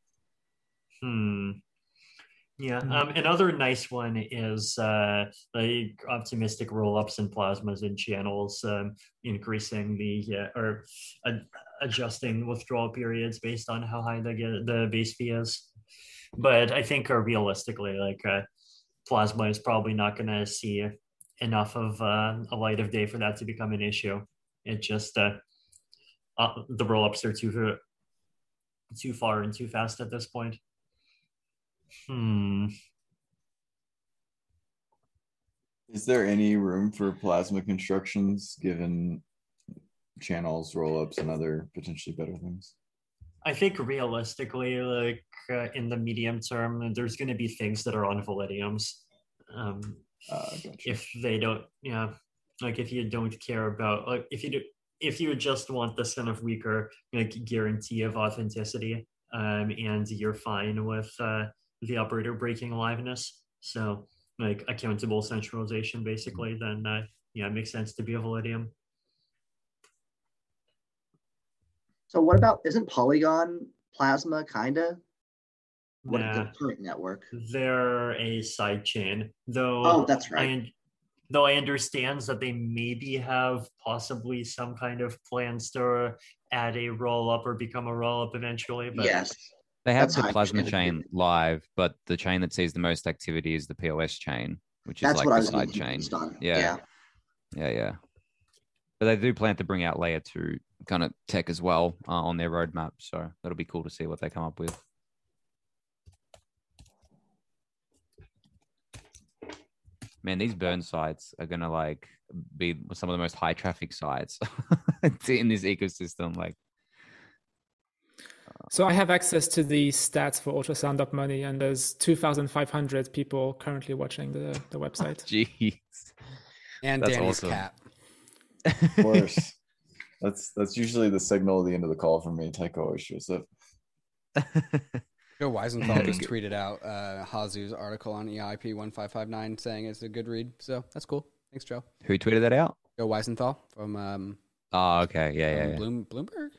Yeah. Another nice one is the optimistic rollups and plasmas in channels, increasing or adjusting withdrawal periods based on how high the base fee is. But I think realistically, like plasma is probably not going to see enough of a light of day for that to become an issue. It just the rollups are too far and too fast at this point. Is there any room for plasma constructions given channels, rollups, and other potentially better things? I think realistically, like in the medium term, there's going to be things that are on Validiums. Gotcha. If they don't, like if you don't care about, like if you just want this kind of weaker guarantee of authenticity, and you're fine with the operator breaking aliveness, so like accountable centralization, basically, then it makes sense to be a Validium. So what about, isn't Polygon plasma kinda? What Nah, the current network? they're a side chain, though. Oh, that's right. Though I understand that they maybe have possibly some kind of plans to add a roll up or become a roll up eventually. But Yes. They have That's the how I Plasma understand chain live, but the chain that sees the most activity is the POS chain, which is That's like what I the was side getting chain. confused on. Yeah. But they do plan to bring out layer 2 kind of tech as well on their roadmap. So that'll be cool to see what they come up with. Man, these burn sites are gonna like be some of the most high traffic sites in this ecosystem. Like, so I have access to the stats for Ultrasound Up Money, and there's 2,500 people currently watching the website. Jeez. And That's Danny's awesome. cat. Of course. That's usually the signal at the end of the call for me. Tycho always shows up. Joe Weisenthal just tweeted out Hazu's article on EIP 1559 saying it's a good read. So that's cool. Thanks, Joe. Who tweeted that out? Joe Weisenthal from Oh, okay. Yeah. Bloomberg.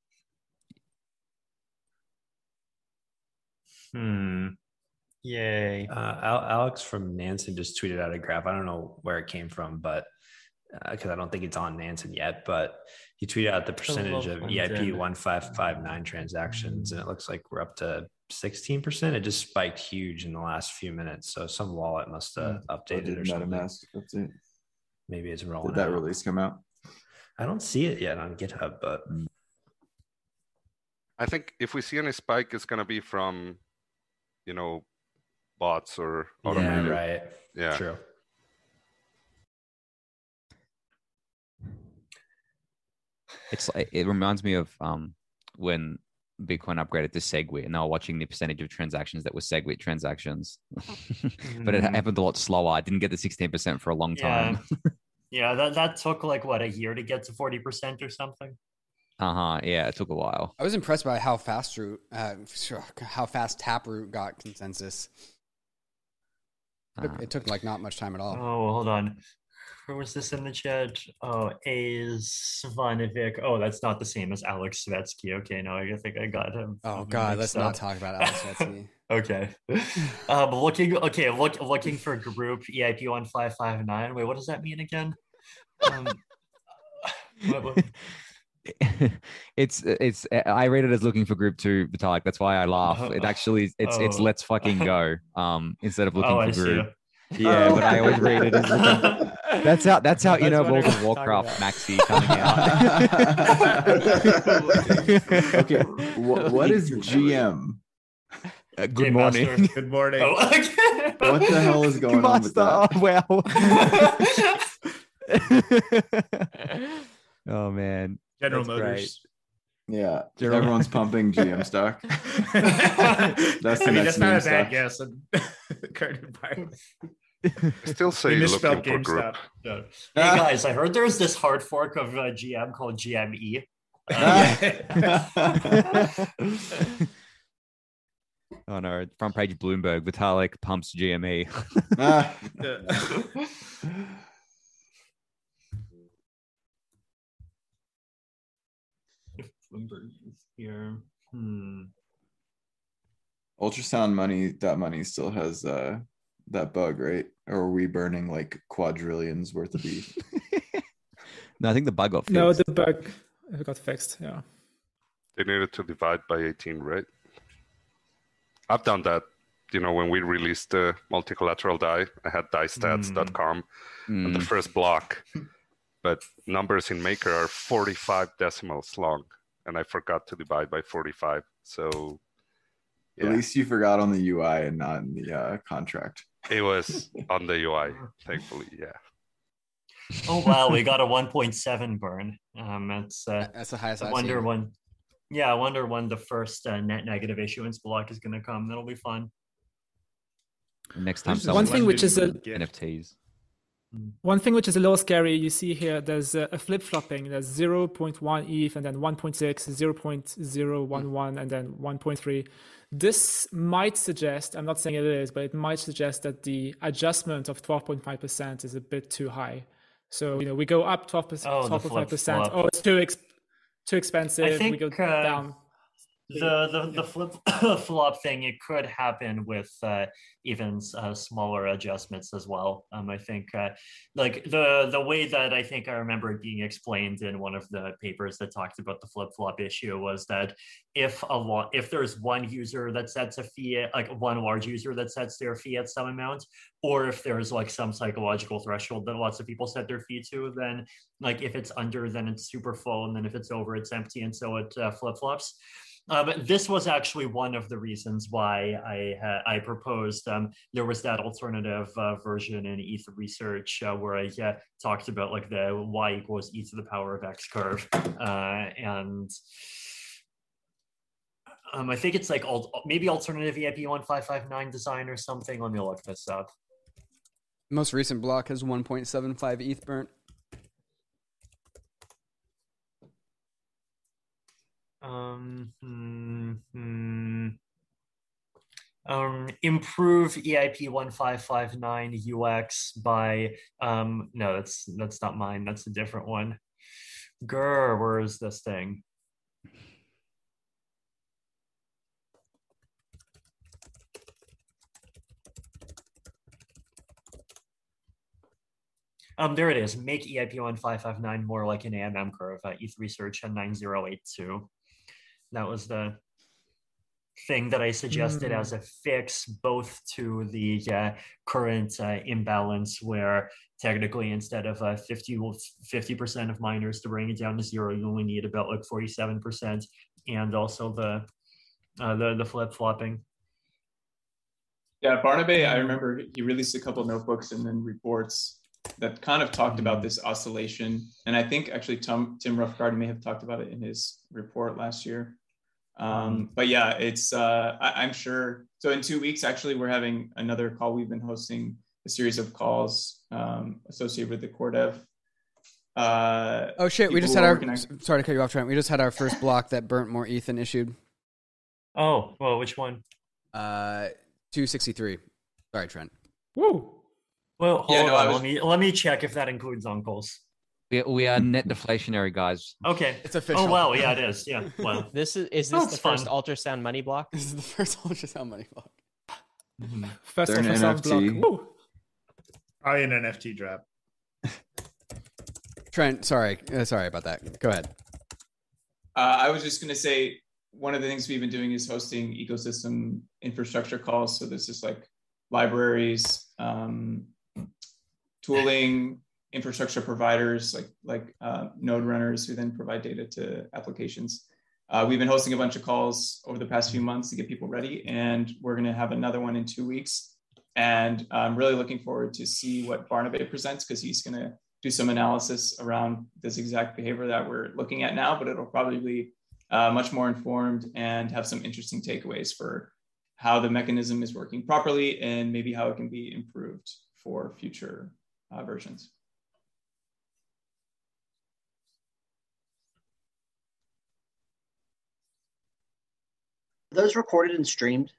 Yay. Alex from Nansen just tweeted out a graph. I don't know where it came from, but because I don't think it's on Nansen yet, but he tweeted out the percentage of EIP 1559 transactions, and it looks like we're up to 16%. It just spiked huge in the last few minutes. So some wallet must have updated or something. MetaMask update. Maybe it's rolling. Did that out. release come out? I don't see it yet on GitHub, but I think if we see any spike, it's going to be from, bots or automated. Yeah, right. Yeah. True. It reminds me of when Bitcoin upgraded to SegWit, and they were watching the percentage of transactions that were SegWit transactions. But it happened a lot slower. I didn't get the 16% for a long time. Yeah, that took like what, a year to get to 40% or something. Yeah, it took a while. I was impressed by how fast Taproot got consensus. It took like not much time at all. Oh, hold on. Where was this in the chat? Oh, A's Svanovic. Oh, that's not the same as Alex Svetsky. Okay, no, I think I got him. Oh God, let's not talk about Alex Svetsky. Okay. Looking for group EIP 1559. Wait, what does that mean again? It's I read it as looking for group 2, Vitalik. That's why I laugh. It actually it's let's fucking go instead of looking for group. Yeah, but I always read it as looking. That's how World of Warcraft Maxi coming out. Okay, what is GM? Good morning. Master. Good morning. Oh, okay. What the hell is going on with that? Oh, wow. Oh man. General Motors. Great. Yeah, everyone's pumping GM stock. That's the that's next not a stock. bad guess in the current environment. I still say We looking misspelled for group. GameStop. Yeah. Hey guys, I heard there's this hard fork of GM called GME. Oh no, front page Bloomberg, Vitalik pumps GME. Bloomberg is here. Ultrasound money still has that bug, right? Or are we burning like quadrillions worth of ETH? No, I think the bug got fixed. No, the bug got fixed. Yeah. They needed to divide by 18, right? I've done that. When we released the multi-collateral DAI, I had DAIstats.com and the first block, but numbers in Maker are 45 decimals long, and I forgot to divide by 45. So, yeah. At least you forgot on the UI and not in the contract. It was on the UI, thankfully. Yeah. Oh wow, we got a 1.7 burn. That's the highest. I wonder when. Yeah, I wonder when the first net negative issuance block is going to come. That'll be fun. Next time, one thing which is NFTs. One thing which is a little scary, you see here, there's a flip-flopping. There's 0.1 ETH and then 1.6, 0.011, and then 1.3. This might suggest, I'm not saying it is, but it might suggest that the adjustment of 12.5% is a bit too high. So, we go up 12.5%. Oh, it's too expensive. I think we go down. The flip-flop thing, it could happen with even smaller adjustments as well. I think like the way that I think I remember it being explained in one of the papers that talked about the flip-flop issue was that if there's one user that sets a fee, like one large user that sets their fee at some amount, or if there's like some psychological threshold that lots of people set their fee to, then like if it's under, then it's super full, and then if it's over, it's empty, and so it flip-flops. This was actually one of the reasons why I proposed there was that alternative version in ETH research where I talked about like the y equals e to the power of x curve, and I think it's like maybe alternative EIP 1559 design or something. Let me look this up. Most recent block has 1.75 ETH burnt. Improve EIP 1559 UX by no, that's not mine, that's a different one. Where is this thing? There it is. Make EIP 1559 more like an AMM curve. ETH research at 9082. That was the thing that I suggested as a fix, both to the current imbalance where technically instead of 50% of miners to bring it down to zero, you only need about like 47%, and also the flip-flopping. Yeah, Barnaby, I remember he released a couple of notebooks and then reports that kind of talked about this oscillation. And I think actually Tim Roughgarden may have talked about it in his report last year. But yeah, it's I'm sure. So in 2 weeks, actually, we're having another call. We've been hosting a series of calls associated with the core dev. Oh shit! We just had our. Sorry to cut you off, Trent. We just had our first block that burnt more ETH than issued. Oh well, which one? 263. Sorry, Trent. Woo. Well, hold on. Let me check if that includes uncles. We are net deflationary, guys. Okay, it's official. Oh well, yeah, it is. Yeah, well, is this the first ultrasound money block? This is the first ultrasound money block. First ultrasound block. Woo. Probably an NFT drop. Trent, sorry about that. Go ahead. I was just going to say one of the things we've been doing is hosting ecosystem infrastructure calls. So this is like libraries, tooling, infrastructure providers like node runners who then provide data to applications. We've been hosting a bunch of calls over the past few months to get people ready, and we're going to have another one in 2 weeks. And I'm really looking forward to see what Barnaby presents, because he's going to do some analysis around this exact behavior that we're looking at now, but it'll probably be much more informed and have some interesting takeaways for how the mechanism is working properly and maybe how it can be improved for future versions. Are those recorded and streamed?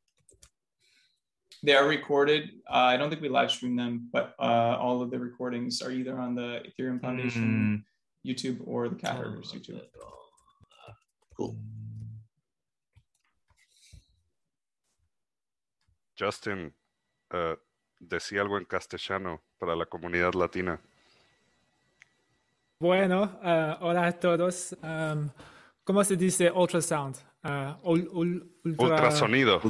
They are recorded. I don't think we live stream them, but all of the recordings are either on the Ethereum Foundation YouTube or the Cat Herders YouTube. Cool. Justin, decía algo en castellano para la comunidad latina. Bueno, hola a todos. ¿Cómo se dice ultrasound? Ultrasonido.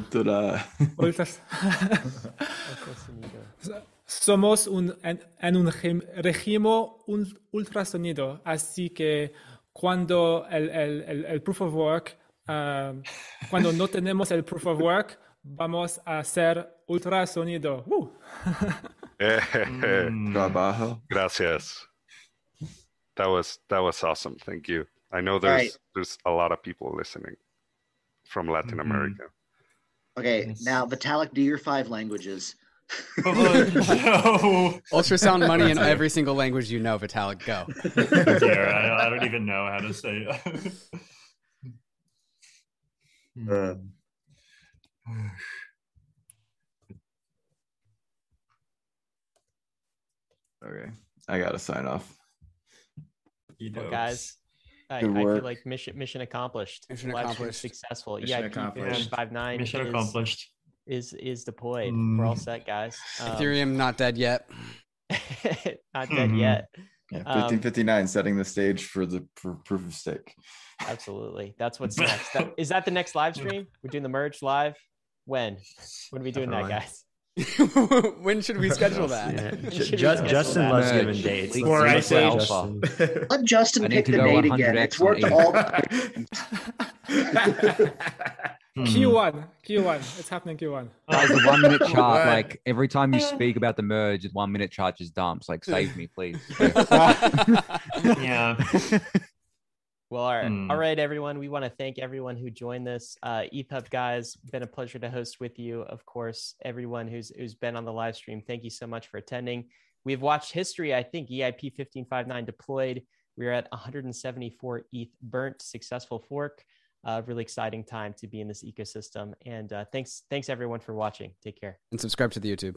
Somos en un régimen ultrasonido, así que cuando el proof of work, cuando no tenemos el proof of work, vamos a hacer ultrasonido. Trabajo. Gracias. That was awesome. Thank you. I know there's a lot of people listening from Latin America. Okay, now Vitalik, do your 5 languages. Ultrasound money in every single language you know, Vitalik, go. I don't even know how to say it. Okay, I gotta sign off. Well, guys, I feel like mission accomplished. Mission accomplished. Successful. Mission accomplished. 1559 Mission accomplished. Is deployed. We're all set, guys. Ethereum not dead yet. Not dead yet. Yeah, 1559 setting the stage for proof of stake. Absolutely. That's what's next. Is that the next live stream? We're doing the merge live? When are we doing that, guys? When should we schedule that? Justin loves giving dates. Or I say Let Justin pick the date again. It's worked all the Q1. It's happening Q1. Guys, the 1 minute chart, like every time you speak about the merge, the 1 minute chart just dumps. Like, save me, please. Yeah. Well, all right, everyone. We want to thank everyone who joined this. EPUB guys, been a pleasure to host with you. Of course, everyone who's been on the live stream, thank you so much for attending. We've watched history. I think EIP 1559 deployed. We're at 174 ETH burnt, successful fork. Really exciting time to be in this ecosystem. And thanks everyone for watching. Take care. And subscribe to the YouTube.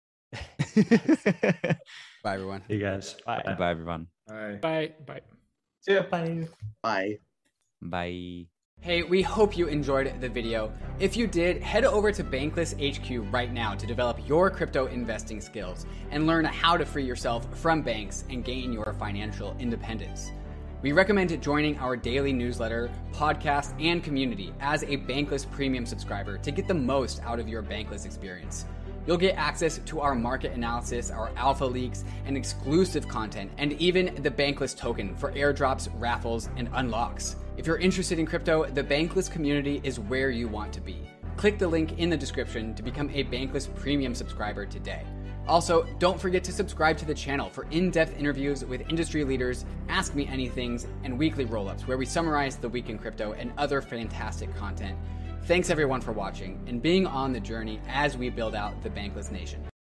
Bye, everyone. Hey, guys. Bye. Bye, everyone. Bye. See ya. Bye. Bye. Bye. Hey, we hope you enjoyed the video. If you did, head over to Bankless HQ right now to develop your crypto investing skills and learn how to free yourself from banks and gain your financial independence. We recommend joining our daily newsletter, podcast, and community as a Bankless Premium subscriber to get the most out of your Bankless experience. You'll get access to our market analysis, our alpha leaks, and exclusive content, and even the Bankless token for airdrops, raffles, and unlocks. If you're interested in crypto, the Bankless community is where you want to be. Click the link in the description to become a Bankless Premium subscriber today. Also, don't forget to subscribe to the channel for in-depth interviews with industry leaders, Ask Me Anythings, and weekly roll-ups where we summarize the week in crypto and other fantastic content. Thanks everyone for watching and being on the journey as we build out the Bankless Nation.